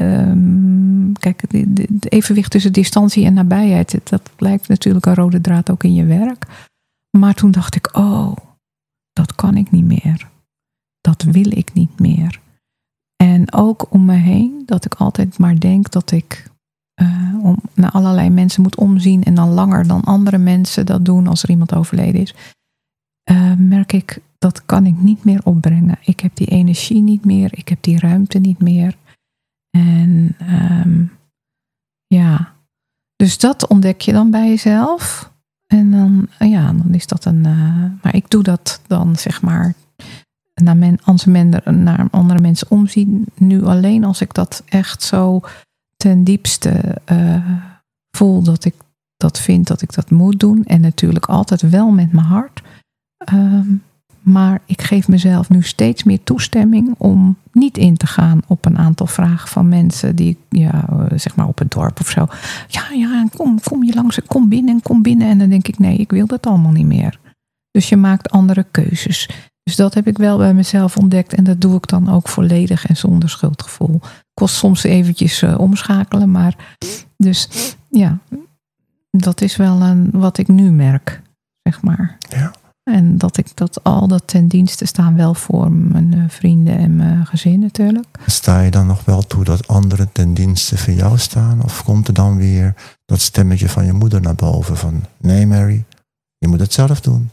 B: Um, kijk, het evenwicht tussen distantie en nabijheid, dat blijft natuurlijk een rode draad ook in je werk. Maar toen dacht ik, oh, dat kan ik niet meer. Dat wil ik niet meer. En ook om me heen, dat ik altijd maar denk dat ik uh, om, naar allerlei mensen moet omzien en dan langer dan andere mensen dat doen als er iemand overleden is. Uh, merk ik, dat kan ik niet meer opbrengen. Ik heb die energie niet meer, ik heb die ruimte niet meer. En um, ja, dus dat ontdek je dan bij jezelf. En dan, ja, dan is dat een, uh, maar ik doe dat dan zeg maar naar, men, naar andere mensen omzien. Nu alleen als ik dat echt zo ten diepste uh, voel dat ik dat vind dat ik dat moet doen. En natuurlijk altijd wel met mijn hart. Um, maar ik geef mezelf nu steeds meer toestemming om niet in te gaan op een aantal vragen van mensen die, ja, zeg maar op het dorp of zo. Ja, ja, kom, kom je langs, kom binnen, kom binnen. En dan denk ik, nee, ik wil dat allemaal niet meer. Dus je maakt andere keuzes. Dus dat heb ik wel bij mezelf ontdekt. En dat doe ik dan ook volledig en zonder schuldgevoel. Kost soms eventjes uh, omschakelen, maar dus ja, dat is wel een, wat ik nu merk, zeg maar.
A: Ja.
B: En dat ik dat al dat ten dienste staan wel voor mijn uh, vrienden en mijn gezin natuurlijk.
A: Sta je dan nog wel toe dat anderen ten dienste voor jou staan? Of komt er dan weer dat stemmetje van je moeder naar boven van nee Mary, je moet het zelf doen.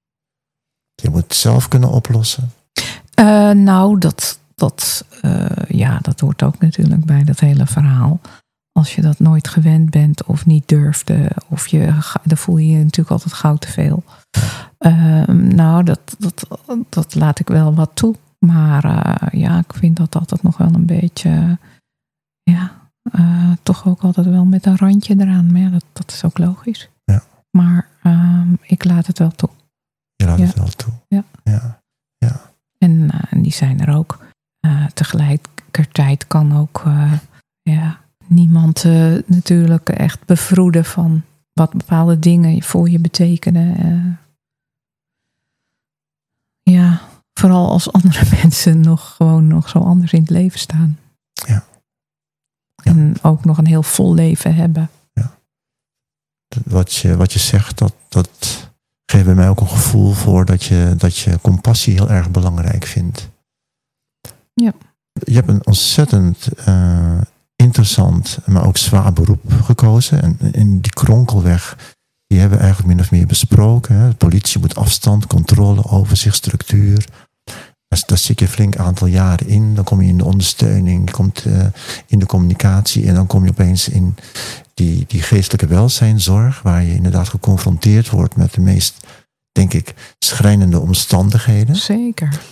A: Je moet het zelf kunnen oplossen.
B: Uh, nou, dat, dat, uh, ja, dat hoort ook natuurlijk bij dat hele verhaal. Als je dat nooit gewend bent of niet durfde, of je, dan voel je je natuurlijk altijd gauw te veel. Uh, nou, dat, dat, dat laat ik wel wat toe. Maar uh, ja, ik vind dat altijd nog wel een beetje, ja, uh, toch ook altijd wel met een randje eraan. Maar ja, dat, dat is ook logisch.
A: Ja.
B: Maar uh, ik laat het wel toe.
A: Je laat
B: ja.
A: het wel toe.
B: Ja.
A: Ja. Ja.
B: En, uh, en die zijn er ook. Uh, tegelijkertijd kan ook uh, ja, niemand uh, natuurlijk echt bevroeden van wat bepaalde dingen voor je betekenen. Uh, ja, vooral als andere mensen nog gewoon nog zo anders in het leven staan.
A: Ja. Ja.
B: En ook nog een heel vol leven hebben.
A: Ja. Wat je, wat je zegt, dat, dat geeft bij mij ook een gevoel voor dat je, dat je compassie heel erg belangrijk vindt.
B: Ja.
A: Je hebt een ontzettend uh, interessant, maar ook zwaar beroep gekozen. En in die kronkelweg, die hebben we eigenlijk min of meer besproken. Hè. De politie moet afstand, controle, overzicht, structuur. Daar, daar zit je een flink aantal jaren in. Dan kom je in de ondersteuning, je komt uh, in de communicatie. En dan kom je opeens in die, die geestelijke welzijnszorg, waar je inderdaad geconfronteerd wordt met de meest, denk ik, schrijnende omstandigheden.
B: Zeker.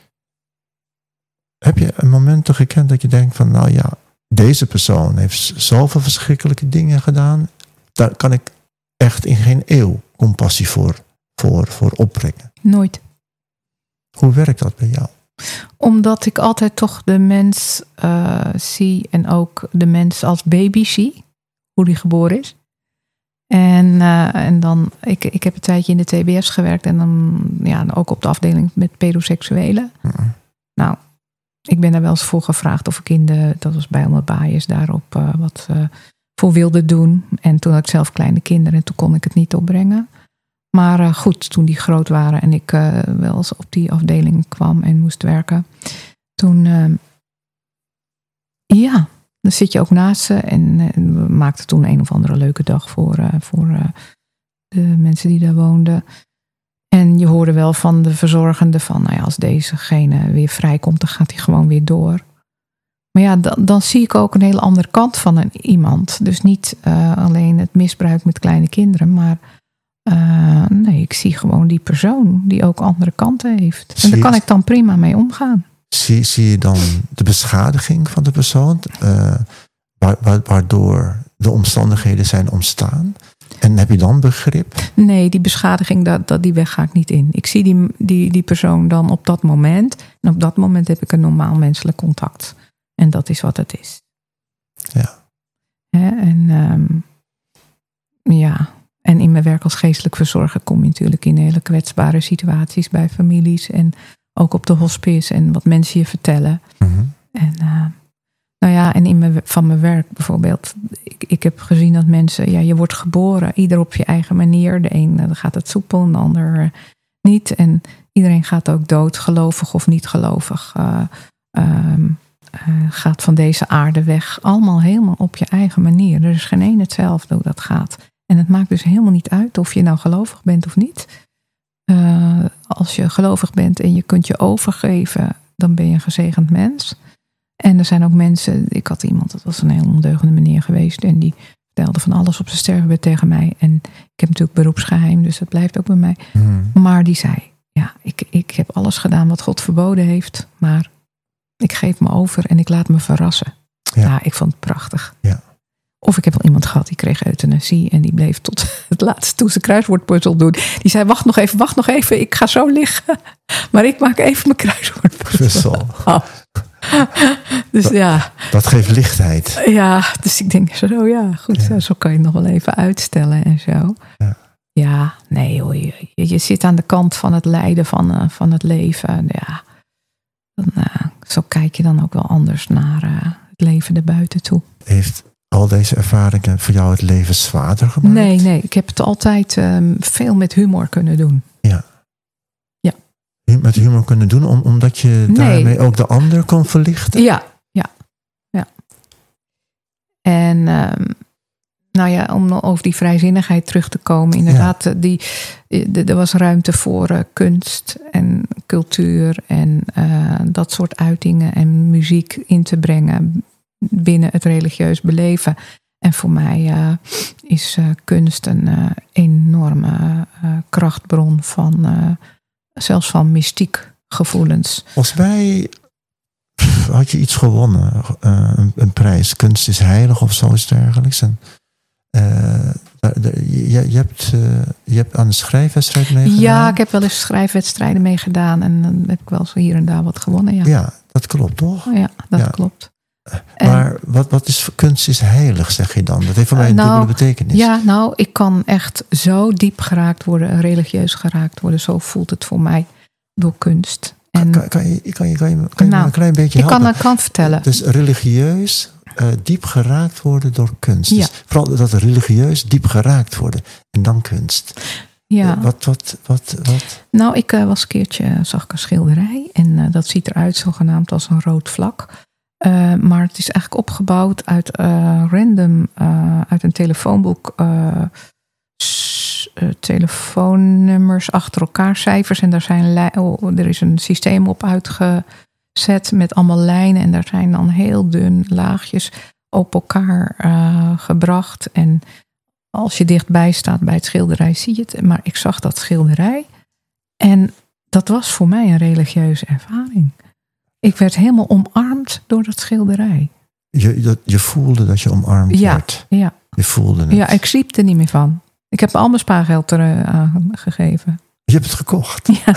A: Heb je een moment gekend dat je denkt van, nou ja, deze persoon heeft zoveel verschrikkelijke dingen gedaan. Daar kan ik echt in geen eeuw compassie voor, voor, voor opbrengen.
B: Nooit.
A: Hoe werkt dat bij jou?
B: Omdat ik altijd toch de mens uh, zie en ook de mens als baby zie. Hoe die geboren is. En, uh, en dan, ik, ik heb een tijdje in de T B S gewerkt. En dan ja, ook op de afdeling met pedoseksuelen. Mm-hmm. Nou, ik ben daar wel eens voor gevraagd of ik in de, dat was bij Oma Baaiers, daarop uh, wat uh, voor wilde doen. En toen had ik zelf kleine kinderen en toen kon ik het niet opbrengen. Maar uh, goed, toen die groot waren en ik uh, wel eens op die afdeling kwam en moest werken. Toen, uh, ja, dan zit je ook naast ze. En, en we maakten toen een of andere leuke dag voor, uh, voor uh, de mensen die daar woonden. En je hoorde wel van de verzorgende van, nou ja, als dezegene weer vrijkomt, dan gaat hij gewoon weer door. Maar ja, dan, dan zie ik ook een hele andere kant van een, iemand. Dus niet uh, alleen het misbruik met kleine kinderen, maar uh, nee, ik zie gewoon die persoon die ook andere kanten heeft. En daar kan ik dan prima mee omgaan.
A: Zie, zie je dan de beschadiging van de persoon, uh, wa- wa- waardoor de omstandigheden zijn ontstaan? En heb je dan begrip?
B: Nee, die beschadiging, dat, dat, die weg ga ik niet in. Ik zie die, die, die persoon dan op dat moment. En op dat moment heb ik een normaal menselijk contact. En dat is wat het is.
A: Ja.
B: Hè? En um, ja, en in mijn werk als geestelijk verzorger kom je natuurlijk in hele kwetsbare situaties bij families. En ook op de hospice en wat mensen je vertellen.
A: Mm-hmm.
B: En uh, nou ja, en in mijn, van mijn werk bijvoorbeeld. Ik, ik heb gezien dat mensen, ja, je wordt geboren. Ieder op je eigen manier. De een uh, gaat het soepel, en de ander uh, niet. En iedereen gaat ook dood, gelovig of niet gelovig. Uh, um, uh, gaat van deze aarde weg. Allemaal helemaal op je eigen manier. Er is geen één hetzelfde hoe dat gaat. En het maakt dus helemaal niet uit of je nou gelovig bent of niet. Uh, als je gelovig bent en je kunt je overgeven, dan ben je een gezegend mens. En er zijn ook mensen, ik had iemand, dat was een heel ondeugende meneer geweest. En die vertelde van alles op zijn sterfbed tegen mij. En ik heb natuurlijk beroepsgeheim, dus dat blijft ook bij mij.
A: Mm.
B: Maar die zei, ja, ik, ik heb alles gedaan wat God verboden heeft. Maar ik geef me over en ik laat me verrassen. Ja, ja ik vond het prachtig.
A: Ja.
B: Of ik heb al iemand gehad die kreeg euthanasie. En die bleef tot het laatste toe zijn kruiswoordpuzzel doen. Die zei, wacht nog even, wacht nog even. Ik ga zo liggen. Maar ik maak even mijn kruiswoordpuzzel. Oh. Dus
A: dat,
B: ja.
A: Dat geeft lichtheid.
B: Ja, dus ik denk zo, ja, goed. Ja. Zo, zo kan je het nog wel even uitstellen en zo. Ja, ja nee hoor. Je, je zit aan de kant van het lijden van, uh, van het leven. Ja. Dan, uh, zo kijk je dan ook wel anders naar uh, het leven erbuiten toe.
A: Heeft al deze ervaringen voor jou het leven zwaarder gemaakt?
B: Nee, nee. Ik heb het altijd um, veel met humor kunnen doen.
A: Ja.
B: Ja.
A: Met humor kunnen doen, om, omdat je nee. daarmee ook de ander kon verlichten?
B: Ja, ja, ja. En um, nou ja, om over die vrijzinnigheid terug te komen. Inderdaad, ja. die, de, er was ruimte voor uh, kunst en cultuur en uh, dat soort uitingen en muziek in te brengen binnen het religieus beleven. En voor mij uh, is uh, kunst een uh, enorme uh, krachtbron van uh, zelfs van mystiek gevoelens.
A: Volgens mij had je iets gewonnen, uh, een, een prijs. Kunst is heilig of zoiets dergelijks. En, uh, je, je, hebt, uh, je hebt aan de schrijfwedstrijd meegedaan?
B: Ja, ik heb wel eens schrijfwedstrijden meegedaan. En dan heb ik wel zo hier en daar wat gewonnen. Ja,
A: ja dat klopt toch?
B: Ja, dat ja. klopt.
A: Maar en, wat, wat is kunst is heilig, zeg je dan? Dat heeft voor mij een nou, dubbele betekenis.
B: Ja, nou, ik kan echt zo diep geraakt worden, religieus geraakt worden. Zo voelt het voor mij door kunst. En,
A: kan, kan, je, kan, je, kan, je, kan je nou, me een klein beetje helpen?
B: Ik kan, ik kan vertellen.
A: Dus religieus uh, diep geraakt worden door kunst.
B: Ja.
A: Dus vooral dat religieus diep geraakt worden. En dan kunst.
B: Ja.
A: Uh, wat, wat, wat, wat?
B: Nou, ik uh, was een keertje, zag ik een schilderij. En uh, dat ziet eruit zogenaamd als een rood vlak. Uh, maar het is eigenlijk opgebouwd uit uh, random, uh, uit een telefoonboek, uh, s- uh, telefoonnummers achter elkaar, cijfers. En daar zijn li- oh, er is een systeem op uitgezet met allemaal lijnen. En daar zijn dan heel dun laagjes op elkaar uh, gebracht. En als je dichtbij staat bij het schilderij, zie je het. Maar ik zag dat schilderij. En dat was voor mij een religieuze ervaring. Ik werd helemaal omarmd door dat schilderij.
A: Je, dat, je voelde dat je omarmd
B: ja,
A: werd?
B: Ja.
A: Je voelde het?
B: Ja, ik sliep er niet meer van. Ik heb al mijn spaargeld er aan gegeven.
A: Je hebt het gekocht?
B: Ja.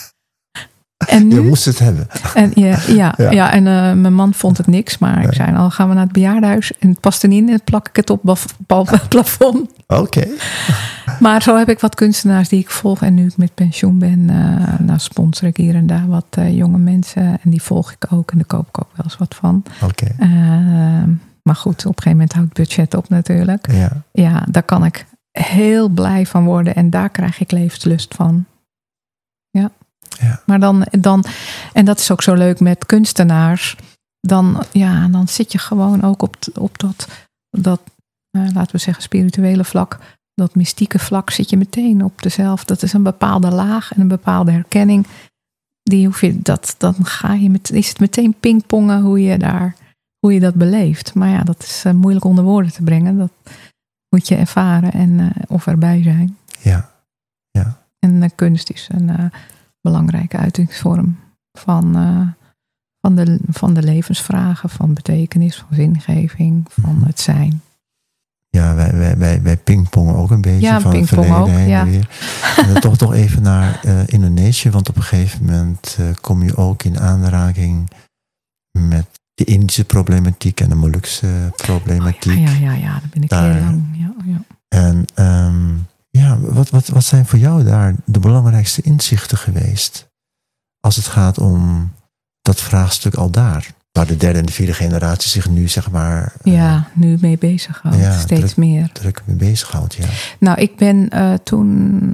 B: En nu,
A: je moest het hebben.
B: En, ja, ja, ja. ja, en uh, mijn man vond het niks. Maar nee. ik zei, nou gaan we naar het bejaardenhuis. En het past er niet in. En dan plak ik het op het plafond.
A: Oké. Okay.
B: Maar zo heb ik wat kunstenaars die ik volg. En nu ik met pensioen ben, uh, nou sponsor ik hier en daar wat uh, jonge mensen. En die volg ik ook. En daar koop ik ook wel eens wat van.
A: Oké. Okay.
B: Uh, maar goed, op een gegeven moment houdt het budget op natuurlijk.
A: Ja.
B: Ja, daar kan ik heel blij van worden. En daar krijg ik levenslust van. Ja.
A: Ja.
B: Maar dan, dan, en dat is ook zo leuk met kunstenaars. Dan, ja, dan zit je gewoon ook op, op dat, dat uh, laten we zeggen, spirituele vlak. Dat mystieke vlak zit je meteen op dezelfde. Dat is een bepaalde laag en een bepaalde herkenning. Die hoef je, dat, dan ga je met, is het meteen pingpongen hoe je, daar, hoe je dat beleeft. Maar ja, dat is uh, moeilijk onder woorden te brengen. Dat moet je ervaren en uh, of erbij zijn.
A: Ja. Ja.
B: En uh, kunst is een uh, belangrijke uitingsvorm van, uh, van, de, van de levensvragen, van betekenis, van zingeving, van het zijn.
A: Ja, wij, wij, wij, wij pingpongen ook een beetje
B: Ja,
A: van het
B: pingpong
A: verleden
B: ook,
A: heen
B: ja.
A: en weer. En dan toch toch even naar uh, Indonesië, want op een gegeven moment uh, kom je ook in aanraking met de Indische problematiek en de Molukse problematiek.
B: Oh, ja, ja, ja, ja, daar ben ik
A: daar.
B: heel lang. Ja, ja.
A: En um, ja, wat, wat, wat zijn voor jou daar de belangrijkste inzichten geweest als het gaat om dat vraagstuk al daar? Waar de derde en de vierde generatie zich nu, zeg maar...
B: Ja, uh, nu mee bezighoudt. Ja, steeds
A: druk,
B: meer.
A: Druk mee bezighoudt, ja.
B: Nou, ik ben uh, toen...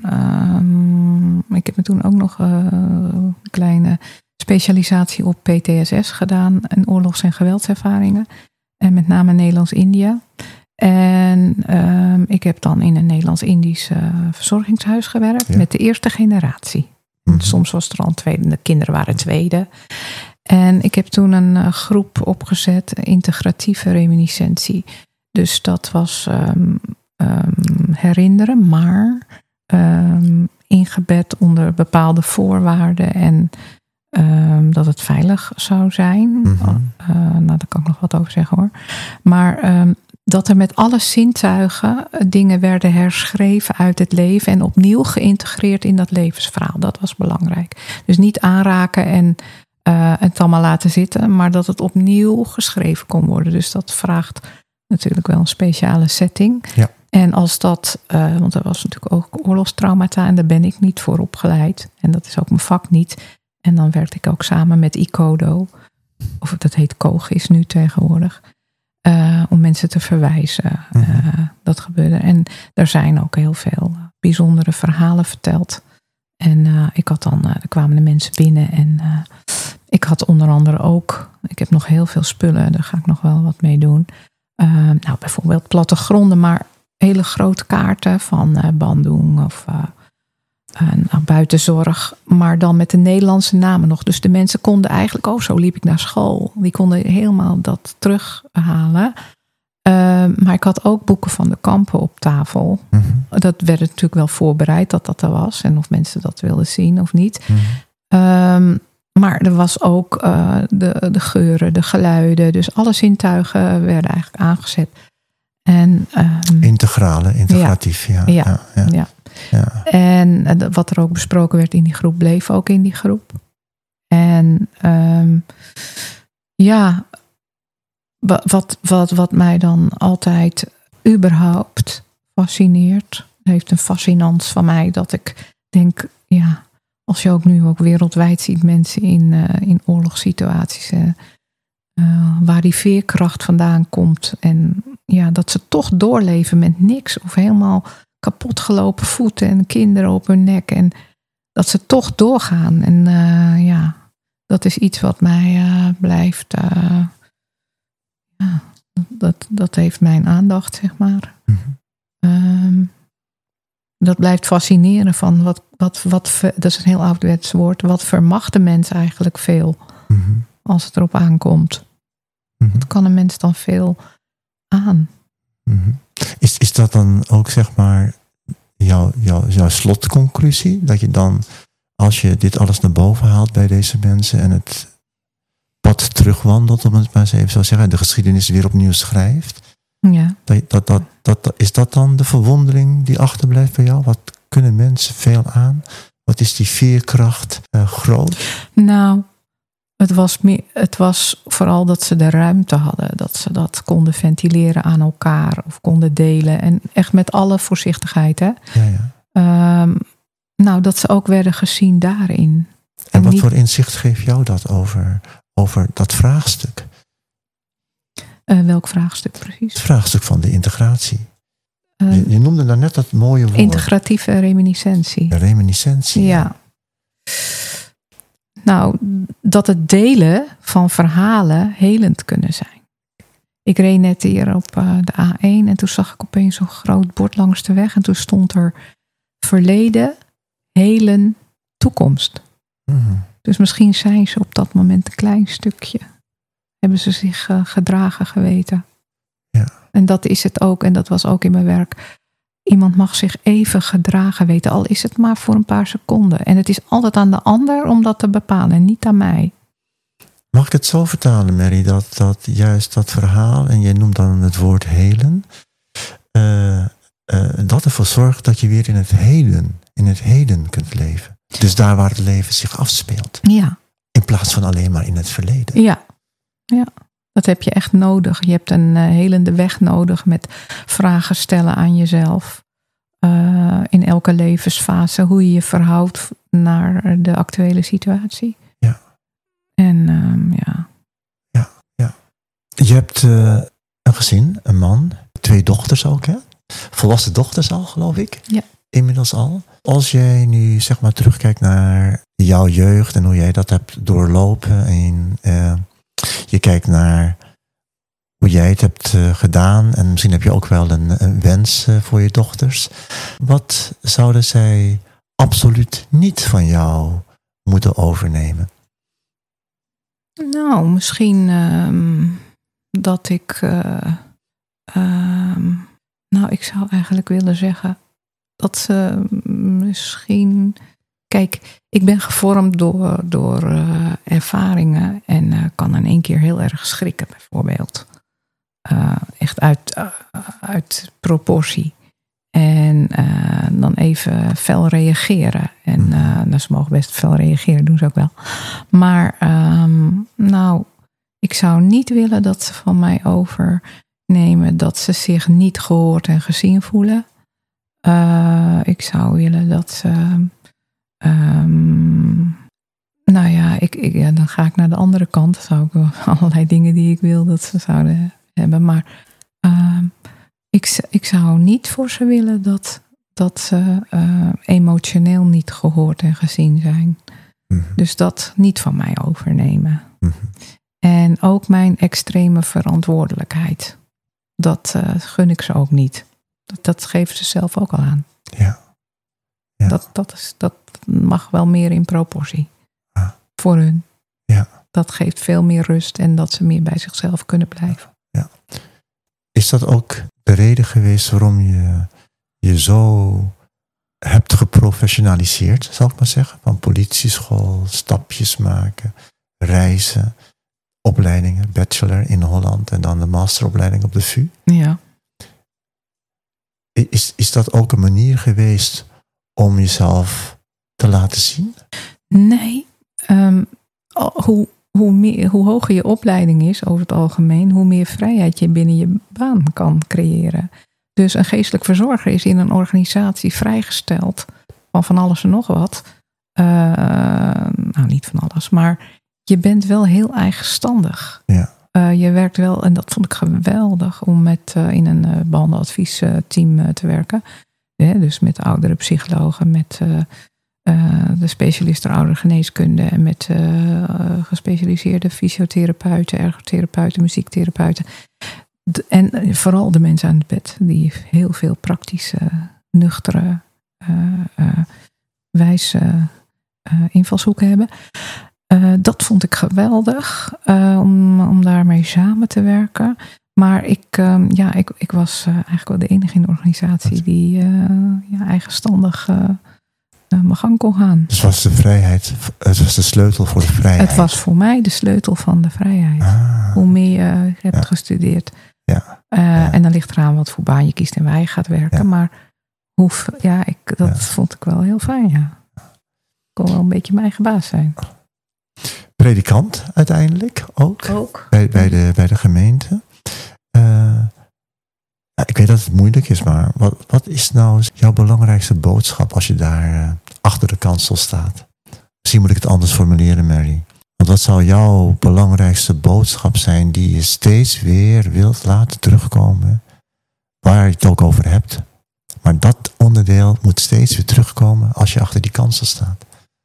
B: Um, ik heb me toen ook nog uh, een kleine specialisatie op P T S S gedaan. En oorlogs- en geweldservaringen. En met name Nederlands-Indië. En um, ik heb dan in een Nederlands-Indisch uh, verzorgingshuis gewerkt. Ja. Met de eerste generatie. Mm-hmm. Soms was er al een tweede. De kinderen waren tweede. En ik heb toen een uh, groep opgezet, integratieve reminiscentie. Dus dat was um, um, herinneren, maar um, ingebed onder bepaalde voorwaarden en um, dat het veilig zou zijn. Mm-hmm. Uh, nou, daar kan ik nog wat over zeggen hoor. Maar um, dat er met alle zintuigen dingen werden herschreven uit het leven en opnieuw geïntegreerd in dat levensverhaal. Dat was belangrijk. Dus niet aanraken en Uh, het allemaal laten zitten, maar dat het opnieuw geschreven kon worden. Dus dat vraagt natuurlijk wel een speciale setting.
A: Ja.
B: En als dat, uh, want er was natuurlijk ook oorlogstraumata en daar ben ik niet voor opgeleid. En dat is ook mijn vak niet. En dan werkte ik ook samen met ICODO, of dat heet COGIS nu tegenwoordig, uh, om mensen te verwijzen. Mm-hmm. Uh, dat gebeurde. En er zijn ook heel veel bijzondere verhalen verteld. En uh, ik had dan, uh, er kwamen de mensen binnen en uh, ik had onder andere ook, ik heb nog heel veel spullen, daar ga ik nog wel wat mee doen. Uh, nou, bijvoorbeeld plattegronden, maar hele grote kaarten van uh, Bandung of uh, uh, nou, buitenzorg, maar dan met de Nederlandse namen nog. Dus de mensen konden eigenlijk, oh zo liep ik naar school. Die konden helemaal dat terughalen. Uh, maar ik had ook boeken van de kampen op tafel. Mm-hmm. Dat werd natuurlijk wel voorbereid dat dat er was. En of mensen dat wilden zien of niet. Mm-hmm. Um, maar er was ook uh, de, de geuren, de geluiden. Dus alle zintuigen werden eigenlijk aangezet. En, um,
A: Integrale, integratief. Ja,
B: ja, ja,
A: ja, ja.
B: ja. ja. En wat er ook besproken werd in die groep, bleef ook in die groep. En um, ja... Wat, wat, wat mij dan altijd überhaupt fascineert, heeft een fascinans van mij, dat ik denk, ja, als je ook nu ook wereldwijd ziet mensen in, uh, in oorlogssituaties, uh, uh, waar die veerkracht vandaan komt en ja, dat ze toch doorleven met niks of helemaal kapot gelopen voeten en kinderen op hun nek en dat ze toch doorgaan. En uh, ja, dat is iets wat mij uh, blijft... Uh, Ja, dat, dat heeft mijn aandacht, zeg maar. Mm-hmm. Um, dat blijft fascineren van wat, wat, wat, dat is een heel ouderwets woord, wat vermacht de mens eigenlijk veel mm-hmm. als het erop aankomt. Mm-hmm. Wat kan een mens dan veel aan?
A: Mm-hmm. Is, is dat dan ook, zeg maar, jouw, jouw, jouw slotconclusie? Dat je dan, als je dit alles naar boven haalt bij deze mensen en het pad terugwandelt, om het maar eens even zo zeggen, de geschiedenis weer opnieuw schrijft.
B: Ja.
A: Dat, dat, dat, dat, is dat dan de verwondering die achterblijft bij jou? Wat kunnen mensen veel aan? Wat is die veerkracht uh, groot?
B: Nou, het was, meer, het was vooral dat ze de ruimte hadden. Dat ze dat konden ventileren aan elkaar of konden delen. En echt met alle voorzichtigheid. Hè?
A: Ja, ja.
B: Um, nou, dat ze ook werden gezien daarin.
A: En, en wat
B: niet...
A: voor inzicht geeft jou dat over... over dat vraagstuk?
B: Uh, welk vraagstuk precies?
A: Het vraagstuk van de integratie.
B: Uh,
A: je, je noemde daar net dat mooie woord.
B: Integratieve reminiscentie.
A: De reminiscentie.
B: Ja. Nou, dat het delen van verhalen helend kunnen zijn. Ik reed net hier op uh, de A één en toen zag ik opeens zo'n groot bord langs de weg. En toen stond er verleden, heden, toekomst. Mm-hmm. Dus misschien zijn ze op dat moment een klein stukje. Hebben ze zich uh, gedragen geweten.
A: Ja.
B: En dat is het ook. En dat was ook in mijn werk. Iemand mag zich even gedragen weten. Al is het maar voor een paar seconden. En het is altijd aan de ander om dat te bepalen. En niet aan mij.
A: Mag ik het zo vertalen, Mary? Dat, dat juist dat verhaal. En jij noemt dan het woord helen. uh, uh, dat ervoor zorgt dat je weer in het heden, in het heden kunt leven. Dus daar waar het leven zich afspeelt.
B: Ja.
A: In plaats van alleen maar in het verleden.
B: Ja, ja. Dat heb je echt nodig. Je hebt een uh, helende weg nodig met vragen stellen aan jezelf. Uh, in elke levensfase. Hoe je je verhoudt naar de actuele situatie.
A: Ja.
B: En um, ja.
A: Ja, ja. Je hebt uh, een gezin, een man. Twee dochters ook, hè? Volwassen dochters al, geloof ik.
B: Ja.
A: Inmiddels al. Als jij nu zeg maar terugkijkt naar jouw jeugd en hoe jij dat hebt doorlopen. En uh, je kijkt naar hoe jij het hebt uh, gedaan. En misschien heb je ook wel een, een wens uh, voor je dochters. Wat zouden zij absoluut niet van jou moeten overnemen?
B: Nou, misschien um, dat ik... Uh, um, nou, ik zou eigenlijk willen zeggen dat ze misschien... Kijk, ik ben gevormd door, door uh, ervaringen en uh, kan in één keer heel erg schrikken, bijvoorbeeld. Uh, echt uit, uh, uit proportie. En uh, dan even fel reageren. En uh, nou, ze mogen best fel reageren, doen ze ook wel. Maar um, nou, ik zou niet willen dat ze van mij overnemen dat ze zich niet gehoord en gezien voelen. Uh, ik zou willen dat ze... Um, nou ja, ik, ik, ja, dan ga ik naar de andere kant. Dan zou ik wel allerlei dingen die ik wil dat ze zouden hebben. Maar uh, ik, ik zou niet voor ze willen dat, dat ze uh, emotioneel niet gehoord en gezien zijn. Mm-hmm. Dus dat niet van mij overnemen. Mm-hmm. En ook mijn extreme verantwoordelijkheid. Dat uh, gun ik ze ook niet. Dat, dat geven ze zelf ook al aan.
A: Ja. Ja.
B: Dat, dat, is, dat mag wel meer in proportie.
A: Ah.
B: Voor hun.
A: Ja.
B: Dat geeft veel meer rust en dat ze meer bij zichzelf kunnen blijven.
A: Ja. Is dat ook de reden geweest waarom je je zo hebt geprofessionaliseerd, zal ik maar zeggen? Van politieschool, stapjes maken, reizen, opleidingen, bachelor in Holland en dan de masteropleiding op de V U?
B: Ja.
A: Is, is dat ook een manier geweest om jezelf te laten zien?
B: Nee. Um, hoe, hoe, meer, hoe hoger je opleiding is over het algemeen, hoe meer vrijheid je binnen je baan kan creëren. Dus een geestelijk verzorger is in een organisatie vrijgesteld van van alles en nog wat. Uh, nou, niet van alles, maar je bent wel heel eigenstandig.
A: Ja.
B: Uh, je werkt wel, en dat vond ik geweldig, om met uh, in een uh, behandeladviesteam uh, te werken. Ja, dus met oudere psychologen, met uh, uh, de specialisten oudergeneeskunde en met uh, gespecialiseerde fysiotherapeuten, ergotherapeuten, muziektherapeuten. De, en vooral de mensen aan het bed, die heel veel praktische, nuchtere, uh, uh, wijze uh, invalshoeken hebben. Uh, dat vond ik geweldig, uh, om, om daarmee samen te werken. Maar ik, um, ja, ik, ik was uh, eigenlijk wel de enige in de organisatie die uh, ja, eigenstandig uh, uh, mijn gang kon gaan.
A: Dus was de vrijheid, het was de sleutel voor de vrijheid?
B: Het was voor mij de sleutel van de vrijheid.
A: Ah.
B: Hoe meer je hebt ja. gestudeerd.
A: Ja.
B: Uh,
A: ja. En
B: dan ligt eraan wat voor baan je kiest en waar je gaat werken. Ja. Maar hoe, ja, ik, dat ja. vond ik wel heel fijn, ja. Ik kon wel een beetje mijn eigen baas zijn.
A: Predikant uiteindelijk ook.
B: Ook.
A: Bij, bij, de, bij de gemeente. Uh, ja, ik weet dat het moeilijk is, maar wat, wat is nou jouw belangrijkste boodschap als je daar uh, achter de kansel staat? Misschien moet ik het anders formuleren, Mary. Want wat zou jouw belangrijkste boodschap zijn die je steeds weer wilt laten terugkomen? Waar je het ook over hebt. Maar dat onderdeel moet steeds weer terugkomen als je achter die kansel staat.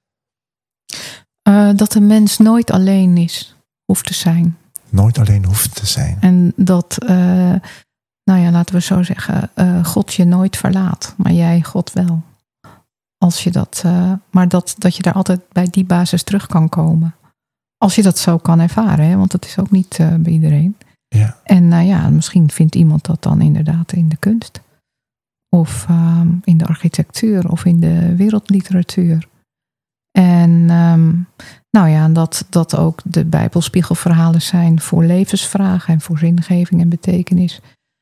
B: Uh, dat de mens nooit alleen is, hoeft te zijn.
A: Nooit alleen hoeft te zijn.
B: En dat, uh, nou ja, laten we zo zeggen, uh, God je nooit verlaat, maar jij God wel. Als je dat, uh, maar dat, dat je daar altijd bij die basis terug kan komen. Als je dat zo kan ervaren, hè, want dat is ook niet uh, bij iedereen.
A: Ja.
B: En uh, ja, misschien vindt iemand dat dan inderdaad in de kunst. Of uh, in de architectuur of in de wereldliteratuur. En um, nou ja, dat, dat ook de Bijbelspiegelverhalen zijn voor levensvragen en voor zingeving en betekenis.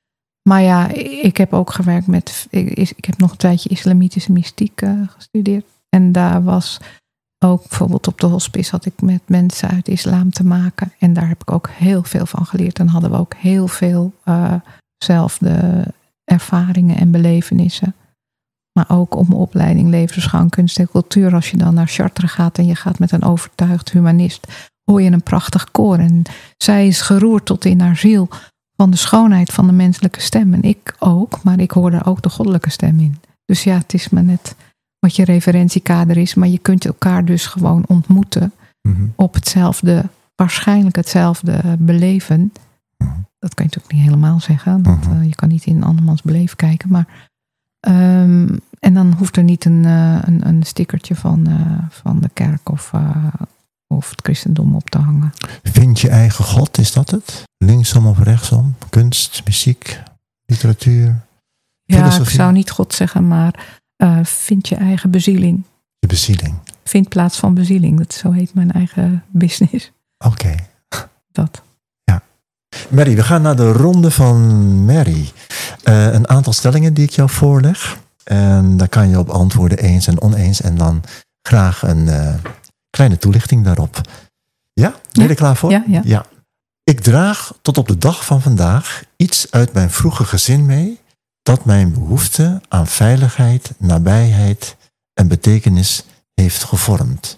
B: Maar ja, ik heb ook gewerkt met... Ik, ik heb nog een tijdje islamitische mystiek uh, gestudeerd. En daar was ook bijvoorbeeld op de hospice had ik met mensen uit de islam te maken. En daar heb ik ook heel veel van geleerd. En hadden we ook heel veel uh, zelfde ervaringen en belevenissen. Maar ook op mijn opleiding levensbeschouwing, kunst en cultuur. Als je dan naar Chartres gaat en je gaat met een overtuigd humanist, hoor je een prachtig koor. En zij is geroerd tot in haar ziel van de schoonheid van de menselijke stem. En ik ook, maar ik hoor er ook de goddelijke stem in. Dus ja, het is maar net wat je referentiekader is. Maar je kunt elkaar dus gewoon ontmoeten mm-hmm. op hetzelfde, waarschijnlijk hetzelfde beleven. Mm-hmm. Dat kan je natuurlijk niet helemaal zeggen. Dat, mm-hmm. uh, je kan niet in een andermans beleven kijken. Maar um, en dan hoeft er niet een, uh, een, een stickertje van, uh, van de kerk of, uh, of het christendom op te hangen.
A: Vind je eigen God, is dat het? Linksom of rechtsom? Kunst, muziek, literatuur,
B: ja,
A: filosofie?
B: Ik zou niet God zeggen, maar uh, vind je eigen bezieling.
A: Je bezieling.
B: Vind plaats van bezieling. Dat zo heet mijn eigen business.
A: Oké. Okay.
B: Dat.
A: Ja. Mary, we gaan naar de ronde van Mary. Uh, een aantal stellingen die ik jou voorleg. En daar kan je op antwoorden eens en oneens. En dan graag een uh, kleine toelichting daarop. Ja? Ben je ja. er klaar voor?
B: Ja, ja.
A: ja. Ik draag tot op de dag van vandaag iets uit mijn vroege gezin mee dat mijn behoefte aan veiligheid, nabijheid en betekenis heeft gevormd.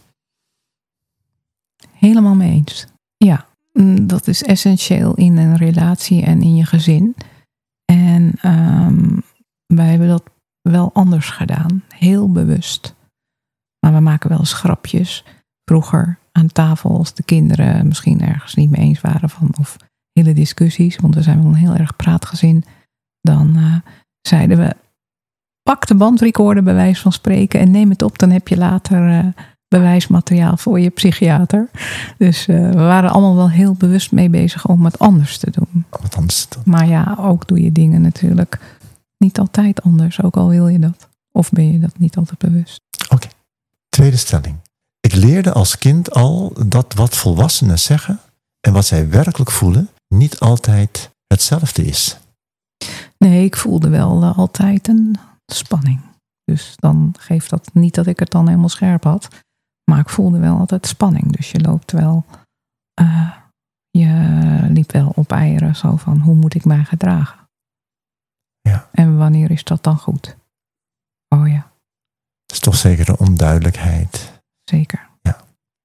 B: Helemaal mee eens. Ja, dat is essentieel in een relatie en in je gezin. En um, wij hebben dat wel anders gedaan. Heel bewust. Maar we maken wel eens grapjes. Vroeger aan tafel als de kinderen misschien ergens niet mee eens waren van, of hele discussies, want we zijn wel een heel erg praatgezin. Dan uh, zeiden we, pak de bandrecorder bij wijze van spreken en neem het op. Dan heb je later uh, bewijsmateriaal voor je psychiater. Dus uh, we waren allemaal wel heel bewust mee bezig om het anders te doen.
A: Wat anders te doen.
B: Maar ja, ook doe je dingen natuurlijk niet altijd anders. Ook al wil je dat. Of ben je dat niet altijd bewust.
A: Oké, okay. Tweede stelling. Ik leerde als kind al dat wat volwassenen zeggen en wat zij werkelijk voelen niet altijd hetzelfde is.
B: Nee, ik voelde wel uh, altijd een spanning. Dus dan geeft dat niet dat ik het dan helemaal scherp had. Maar ik voelde wel altijd spanning. Dus je loopt wel, uh, je liep wel op eieren zo van hoe moet ik mij gedragen?
A: Ja.
B: En wanneer is dat dan goed? Oh ja.
A: Het is toch zeker een onduidelijkheid.
B: Zeker.
A: Ja.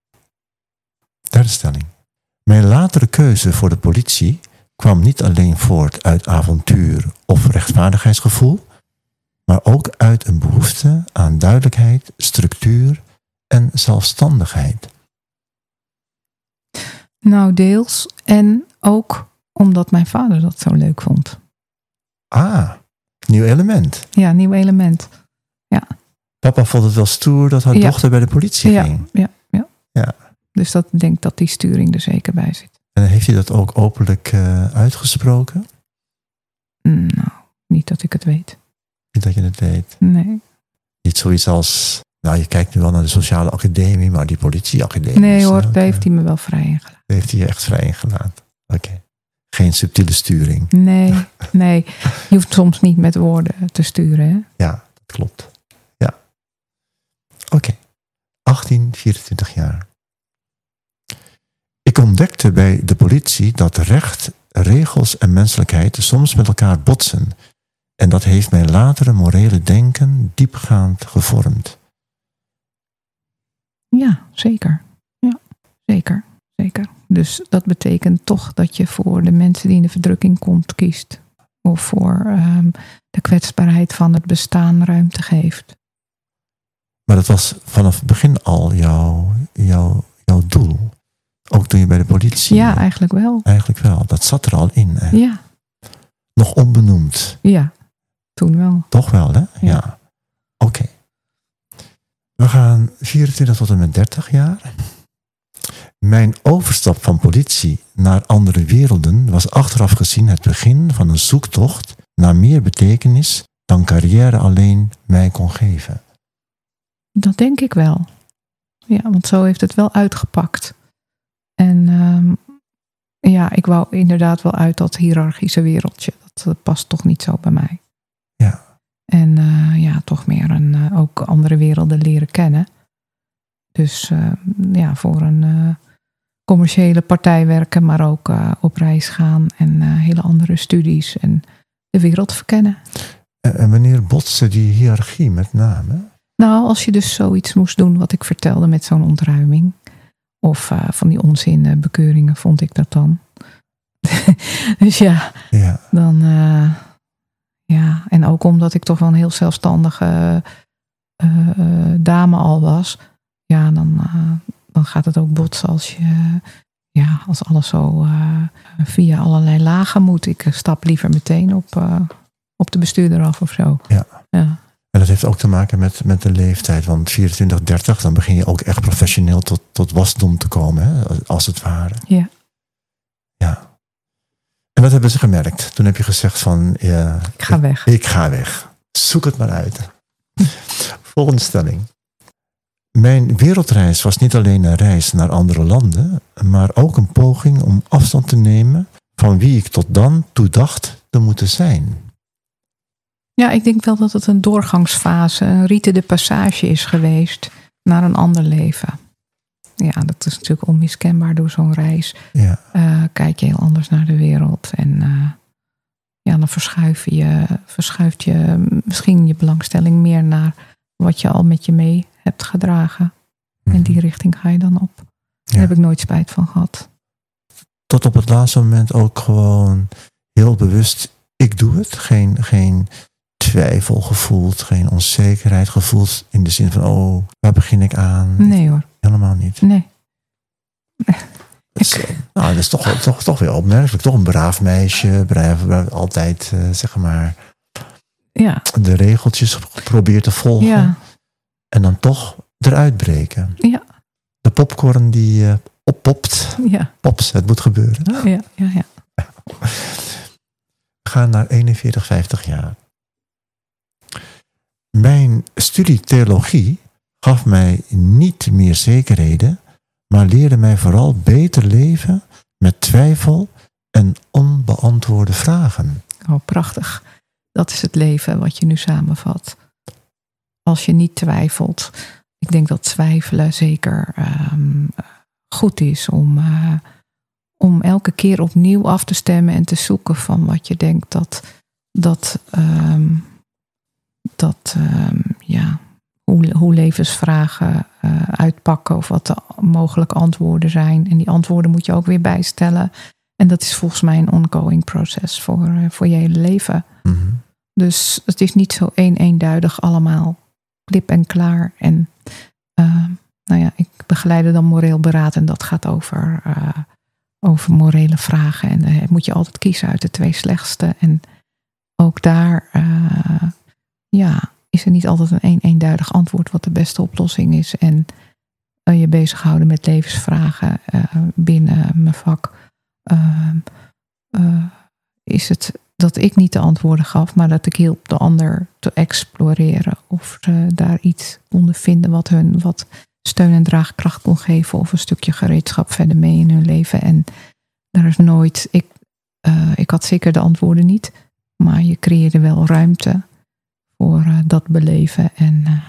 A: Derde stelling. Mijn latere keuze voor de politie kwam niet alleen voort uit avontuur of rechtvaardigheidsgevoel, maar ook uit een behoefte aan duidelijkheid, structuur en zelfstandigheid.
B: Nou, deels. En ook omdat mijn vader dat zo leuk vond.
A: Ah, nieuw element.
B: Ja, nieuw element. Ja.
A: Papa vond het wel stoer dat haar ja. dochter bij de politie
B: ja,
A: ging.
B: Ja, ja.
A: ja.
B: Dus dat denk ik dat die sturing er zeker bij zit.
A: En heeft hij dat ook openlijk uh, uitgesproken?
B: Nou, niet dat ik het weet.
A: Niet dat je het weet?
B: Nee.
A: Niet zoiets als, nou je kijkt nu wel naar de sociale academie, maar die politieacademie.
B: Nee hoor, daar heeft hij me wel vrij ingelaten.
A: Daar heeft hij je echt vrij ingelaten. Oké. Okay. Geen subtiele sturing.
B: Nee, nee. Je hoeft soms niet met woorden te sturen. Hè?
A: Ja, dat klopt. Ja. Oké. Okay. achttien, vierentwintig jaar. Ik ontdekte bij de politie dat recht, regels en menselijkheid soms met elkaar botsen. En dat heeft mijn latere morele denken diepgaand gevormd.
B: Ja, zeker. Ja, zeker. Zeker. Dus dat betekent toch dat je voor de mensen die in de verdrukking komt kiest. Of voor um, de kwetsbaarheid van het bestaan ruimte geeft.
A: Maar dat was vanaf het begin al jouw, jouw, jouw doel. Ook toen je bij de politie...
B: Ja, eigenlijk wel.
A: Eigenlijk wel. Dat zat er al in. Hè?
B: Ja.
A: Nog onbenoemd.
B: Ja, toen wel.
A: Toch wel, hè? Ja. ja. Oké. Okay. We gaan vierentwintig tot en met dertig jaar. Mijn overstap van politie naar andere werelden was achteraf gezien het begin van een zoektocht naar meer betekenis dan carrière alleen mij kon geven.
B: Dat denk ik wel. Ja, want zo heeft het wel uitgepakt. En um, ja, ik wou inderdaad wel uit dat hiërarchische wereldje. Dat dat uh, past toch niet zo bij mij.
A: Ja.
B: En uh, ja, toch meer een, uh, ook andere werelden leren kennen. Dus uh, ja, voor een uh, commerciële partij werken, maar ook uh, op reis gaan en uh, hele andere studies en de wereld verkennen.
A: En, en wanneer botste die hiërarchie met name?
B: Nou, als je dus zoiets moest doen wat ik vertelde met zo'n ontruiming. Of uh, van die onzin uh, bekeuringen vond ik dat dan. Dus ja,
A: ja.
B: dan... Uh, ja, en ook omdat ik toch wel een heel zelfstandige uh, uh, dame al was. Ja, dan, uh, dan gaat het ook botsen als je... Ja, als alles zo uh, via allerlei lagen moet. Ik stap liever meteen op, uh, op de bestuurder af of zo.
A: Ja.
B: Ja.
A: En dat heeft ook te maken met, met de leeftijd. Want vierentwintig, dertig, dan begin je ook echt professioneel tot, tot wasdom te komen. Hè? Als het ware.
B: Ja.
A: Ja. En wat hebben ze gemerkt? Toen heb je gezegd van... Ja,
B: ik ga weg.
A: Ik, ik ga weg. Zoek het maar uit. Volgende stelling. Mijn wereldreis was niet alleen een reis naar andere landen, maar ook een poging om afstand te nemen van wie ik tot dan toe dacht te moeten zijn.
B: Ja, ik denk wel dat het een doorgangsfase, een rite de passage is geweest naar een ander leven. Ja, dat is natuurlijk onmiskenbaar door zo'n reis.
A: Ja.
B: Uh, kijk je heel anders naar de wereld en uh, ja, dan verschuif je, verschuift je misschien je belangstelling meer naar wat je al met je mee hebt gedragen. Mm-hmm. En die richting ga je dan op. Daar ja. heb ik nooit spijt van gehad.
A: Tot op het laatste moment ook gewoon heel bewust, ik doe het. Geen, geen twijfel gevoeld, geen onzekerheid gevoeld in de zin van, oh, waar begin ik aan?
B: Nee hoor.
A: Helemaal niet.
B: Nee.
A: Dus, nou, dat is toch, toch, toch weer opmerkelijk. Toch een braaf meisje, braaf, altijd, uh, zeg maar,
B: ja.
A: de regeltjes probeert te volgen.
B: Ja.
A: En dan toch eruit breken.
B: Ja.
A: De popcorn die uh, oppopt.
B: Ja.
A: Pops, het moet gebeuren.
B: Oh, ja, ja, ja.
A: We gaan naar eenenveertig, vijftig jaar. Mijn studie theologie gaf mij niet meer zekerheden, maar leerde mij vooral beter leven met twijfel en onbeantwoorde vragen.
B: Oh, prachtig. Dat is het leven wat je nu samenvat. Als je niet twijfelt. Ik denk dat twijfelen zeker um, goed is om, uh, om elke keer opnieuw af te stemmen en te zoeken van wat je denkt dat, dat, um, dat um, ja, hoe, hoe levensvragen uh, uitpakken of wat de mogelijke antwoorden zijn. En die antwoorden moet je ook weer bijstellen. En dat is volgens mij een ongoing proces voor, uh, voor je hele leven.
A: Mm-hmm.
B: Dus het is niet zo één eenduidig allemaal klip en klaar. En uh, nou ja, ik begeleide dan moreel beraad en dat gaat over, uh, over morele vragen. En uh, moet je altijd kiezen uit de twee slechtste. En ook daar uh, ja, is er niet altijd een één eenduidig antwoord wat de beste oplossing is. En uh, je bezighouden met levensvragen uh, binnen mijn vak. Uh, uh, is het dat ik niet de antwoorden gaf, maar dat ik hielp de ander te exploreren. Of ze daar iets konden vinden wat hun wat steun en draagkracht kon geven. Of een stukje gereedschap verder mee in hun leven. En daar is nooit, ik, uh, ik had zeker de antwoorden niet. Maar je creëerde wel ruimte voor uh, dat beleven. En uh,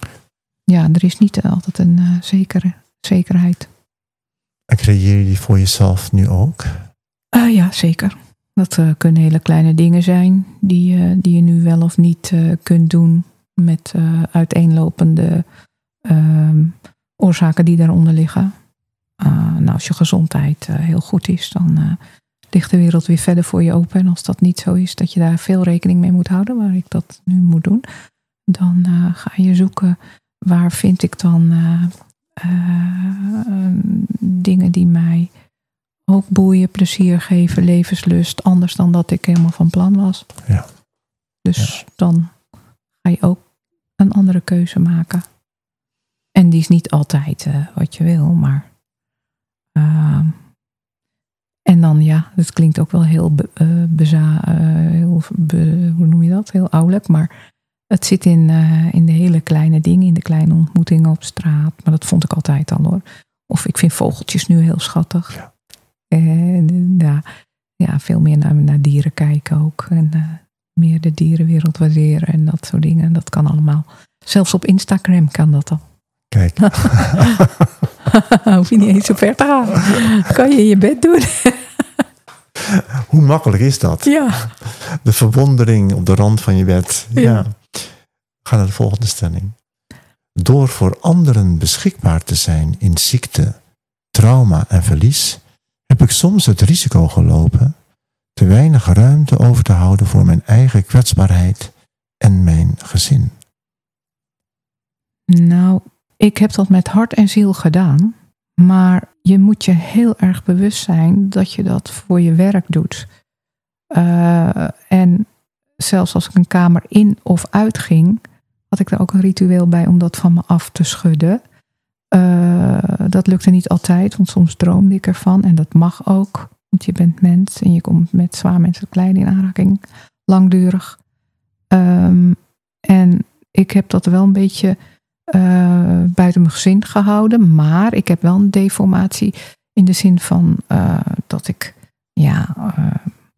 B: ja, er is niet altijd een uh, zekere, zekerheid.
A: En creëer je die voor jezelf nu ook?
B: Uh, ja, zeker. Dat uh, kunnen hele kleine dingen zijn die, uh, die je nu wel of niet uh, kunt doen met uh, uiteenlopende uh, oorzaken die daaronder liggen. Uh, nou, als je gezondheid uh, heel goed is, dan uh, ligt de wereld weer verder voor je open. En als dat niet zo is, dat je daar veel rekening mee moet houden, waar ik dat nu moet doen, dan uh, ga je zoeken waar vind ik dan uh, uh, dingen die mij ook boeien, plezier geven, levenslust, anders dan dat ik helemaal van plan was.
A: Ja.
B: Dus
A: ja. dan
B: ga je ook een andere keuze maken. En die is niet altijd uh, wat je wil, maar uh, en dan ja, het klinkt ook wel heel be, uh, beza, uh, heel be, hoe noem je dat? Heel ouderlijk, maar het zit in, uh, in de hele kleine dingen, in de kleine ontmoetingen op straat. Maar dat vond ik altijd al hoor. Of ik vind vogeltjes nu heel schattig.
A: Ja.
B: En, ja, ja, veel meer naar, naar dieren kijken ook. En uh, meer de dierenwereld waarderen en dat soort dingen. En dat kan allemaal. Zelfs op Instagram kan dat al.
A: Kijk.
B: Hoef je niet eens zo ver te gaan. Kan je in je bed doen.
A: Hoe makkelijk is dat?
B: Ja.
A: De verwondering op de rand van je bed. Ja. ja. We gaan naar de volgende stelling. Door voor anderen beschikbaar te zijn in ziekte, trauma en verlies, heb ik soms het risico gelopen te weinig ruimte over te houden voor mijn eigen kwetsbaarheid en mijn gezin.
B: Nou, ik heb dat met hart en ziel gedaan. Maar je moet je heel erg bewust zijn dat je dat voor je werk doet. Uh, en zelfs als ik een kamer in of uit ging, had ik er ook een ritueel bij om dat van me af te schudden. Uh, dat lukte niet altijd, want soms droomde ik ervan. En dat mag ook, want je bent mens en je komt met zwaar menselijk lijden in aanraking. Langdurig. Um, en ik heb dat wel een beetje uh, buiten mijn gezin gehouden. Maar ik heb wel een deformatie in de zin van uh, dat ik ja, uh,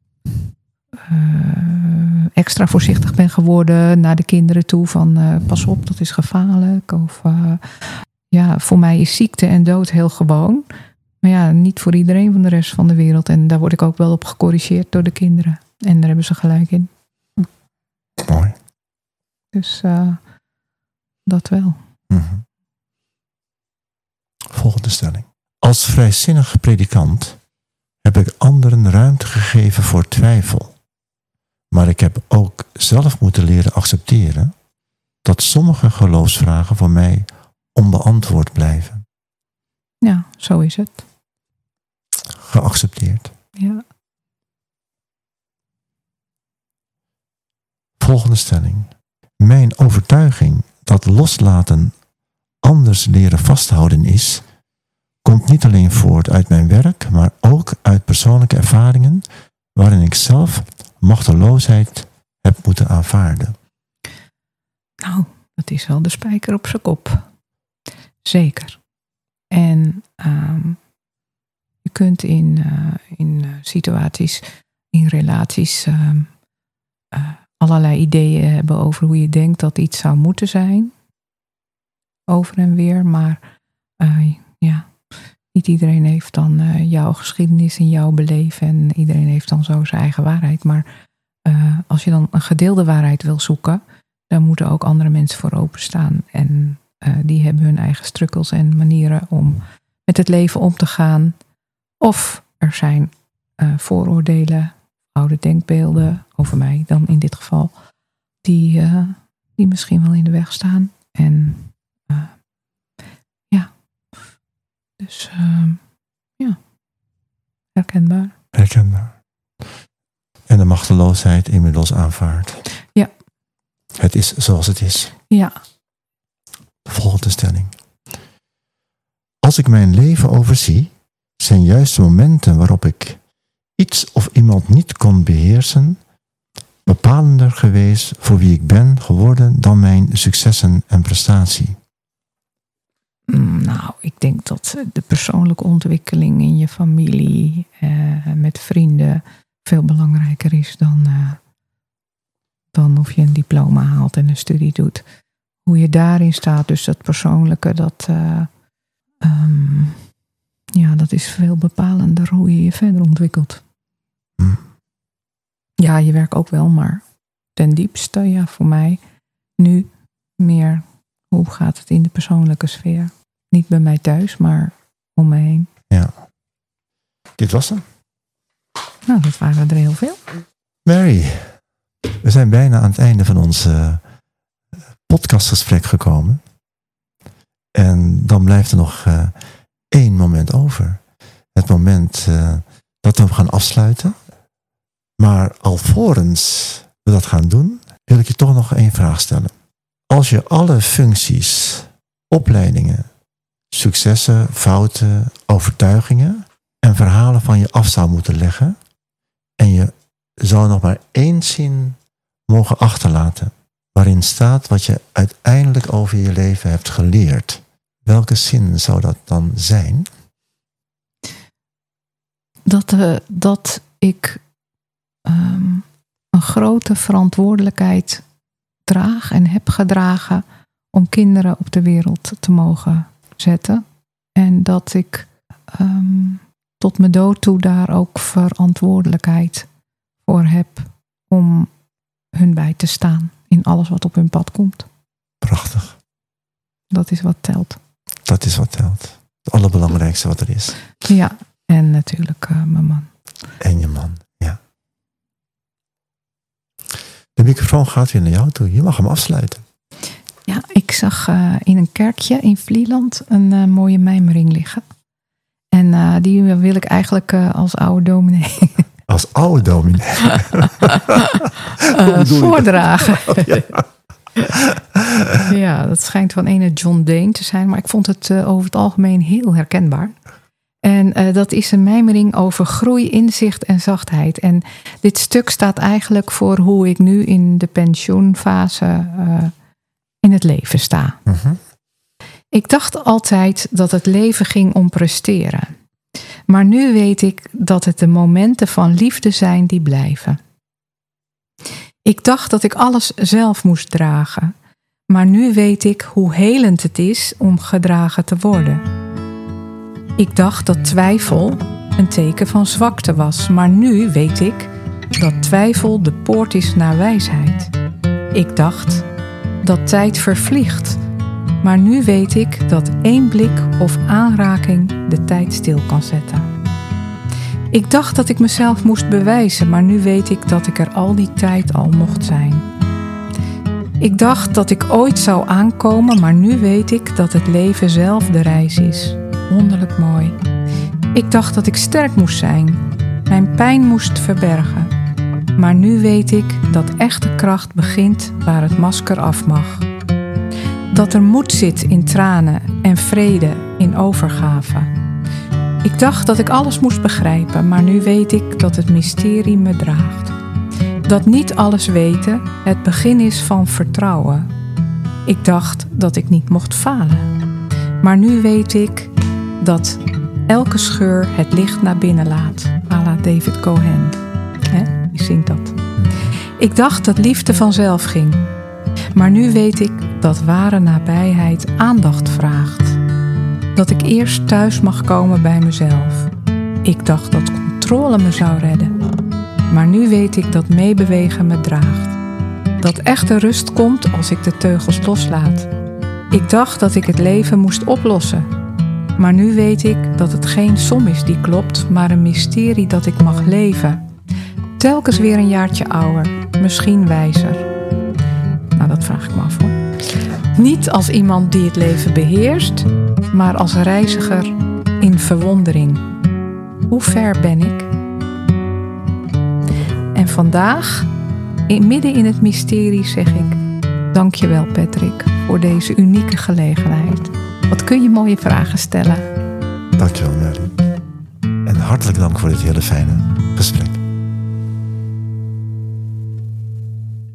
B: uh, extra voorzichtig ben geworden naar de kinderen toe. Van uh, pas op, dat is gevaarlijk. Of uh, ja, voor mij is ziekte en dood heel gewoon. Maar ja, niet voor iedereen van de rest van de wereld. En daar word ik ook wel op gecorrigeerd door de kinderen. En daar hebben ze gelijk in.
A: Mooi.
B: Dus uh, dat wel.
A: Mm-hmm. Volgende stelling. Als vrijzinnig predikant heb ik anderen ruimte gegeven voor twijfel. Maar ik heb ook zelf moeten leren accepteren dat sommige geloofsvragen voor mij onbeantwoord blijven.
B: Ja, zo is het.
A: Geaccepteerd.
B: Ja.
A: Volgende stelling. Mijn overtuiging dat loslaten anders leren vasthouden is, komt niet alleen voort uit mijn werk, maar ook uit persoonlijke ervaringen waarin ik zelf machteloosheid heb moeten aanvaarden.
B: Nou, dat is wel de spijker op zijn kop. Zeker. En um, je kunt in, uh, in uh, situaties, in relaties, uh, uh, allerlei ideeën hebben over hoe je denkt dat iets zou moeten zijn. Over en weer, maar uh, ja, niet iedereen heeft dan uh, jouw geschiedenis en jouw beleven en iedereen heeft dan zo zijn eigen waarheid. Maar uh, als je dan een gedeelde waarheid wil zoeken, dan moeten ook andere mensen voor openstaan. En uh, die hebben hun eigen strukkels en manieren om met het leven om te gaan. Of er zijn uh, vooroordelen, oude denkbeelden over mij dan in dit geval, die, uh, die misschien wel in de weg staan. En uh, ja, dus uh, ja, herkenbaar.
A: Herkenbaar. En de machteloosheid inmiddels aanvaardt.
B: Ja.
A: Het is zoals het is.
B: Ja.
A: Volgende stelling. Als ik mijn leven overzie, zijn juist de momenten waarop ik iets of iemand niet kon beheersen, bepalender geweest voor wie ik ben geworden dan mijn successen en prestatie.
B: Nou, ik denk dat de persoonlijke ontwikkeling in je familie, eh, met vrienden, veel belangrijker is dan, uh, dan of je een diploma haalt en een studie doet. Hoe je daarin staat, dus dat persoonlijke, dat, uh, um, ja, dat is veel bepalender hoe je je verder ontwikkelt.
A: Hm.
B: Ja, je werk ook wel, maar ten diepste, ja, voor mij nu meer, hoe gaat het in de persoonlijke sfeer? Niet bij mij thuis, maar om me heen.
A: Ja. Dit was hem.
B: Nou, dat waren er heel veel.
A: Mary, we zijn bijna aan het einde van ons uh, podcastgesprek gekomen. En dan blijft er nog uh, één moment over. Het moment uh, dat we gaan afsluiten. Maar alvorens we dat gaan doen, wil ik je toch nog één vraag stellen. Als je alle functies, opleidingen, successen, fouten, overtuigingen en verhalen van je af zou moeten leggen en je zou nog maar één zin mogen achterlaten waarin staat wat je uiteindelijk over je leven hebt geleerd, welke zin zou dat dan zijn?
B: Dat, uh, dat ik um, een grote verantwoordelijkheid draag en heb gedragen om kinderen op de wereld te mogen zetten. En dat ik um, tot mijn dood toe daar ook verantwoordelijkheid voor heb om hun bij te staan in alles wat op hun pad komt.
A: Prachtig.
B: Dat is wat telt.
A: Dat is wat telt. Het allerbelangrijkste wat er is.
B: Ja, en natuurlijk uh, mijn man.
A: En je man, ja. De microfoon gaat weer naar jou toe. Je mag hem afsluiten.
B: Ja, ik zag uh, in een kerkje in Vlieland een uh, mooie mijmering liggen. En uh, die wil ik eigenlijk uh, als oude dominee...
A: Als oude dominee?
B: uh, voordragen.
A: Oh, ja.
B: Ja, dat schijnt van ene John Dane te zijn. Maar ik vond het uh, over het algemeen heel herkenbaar. En uh, dat is een mijmering over groei, inzicht en zachtheid. En dit stuk staat eigenlijk voor hoe ik nu in de pensioenfase uh, in het leven sta.
A: Uh-huh.
B: Ik dacht altijd dat het leven ging om presteren. Maar nu weet ik dat het de momenten van liefde zijn die blijven. Ik dacht dat ik alles zelf moest dragen. Maar nu weet ik hoe helend het is om gedragen te worden. Ik dacht dat twijfel een teken van zwakte was. Maar nu weet ik dat twijfel de poort is naar wijsheid. Ik dacht dat tijd vervliegt. Maar nu weet ik dat één blik of aanraking de tijd stil kan zetten. Ik dacht dat ik mezelf moest bewijzen, maar nu weet ik dat ik er al die tijd al mocht zijn. Ik dacht dat ik ooit zou aankomen, maar nu weet ik dat het leven zelf de reis is. Wonderlijk mooi. Ik dacht dat ik sterk moest zijn, mijn pijn moest verbergen. Maar nu weet ik dat echte kracht begint waar het masker af mag. Dat er moed zit in tranen en vrede in overgave. Ik dacht dat ik alles moest begrijpen, maar nu weet ik dat het mysterie me draagt. Dat niet alles weten het begin is van vertrouwen. Ik dacht dat ik niet mocht falen. Maar nu weet ik dat elke scheur het licht naar binnen laat. À la David Cohen. He? Wie zingt dat? Ik dacht dat liefde vanzelf ging. Maar nu weet ik dat ware nabijheid aandacht vraagt. Dat ik eerst thuis mag komen bij mezelf. Ik dacht dat controle me zou redden. Maar nu weet ik dat meebewegen me draagt. Dat echte rust komt als ik de teugels loslaat. Ik dacht dat ik het leven moest oplossen. Maar nu weet ik dat het geen som is die klopt, maar een mysterie dat ik mag leven. Telkens weer een jaartje ouder, misschien wijzer. Nou, dat vraag ik me af hoor. Niet als iemand die het leven beheerst, maar als reiziger in verwondering. Hoe ver ben ik? En vandaag, in, midden in het mysterie, zeg ik: dankjewel Patrick voor deze unieke gelegenheid. Wat kun je mooie vragen stellen.
A: Dankjewel Mary. En hartelijk dank voor dit hele fijne gesprek.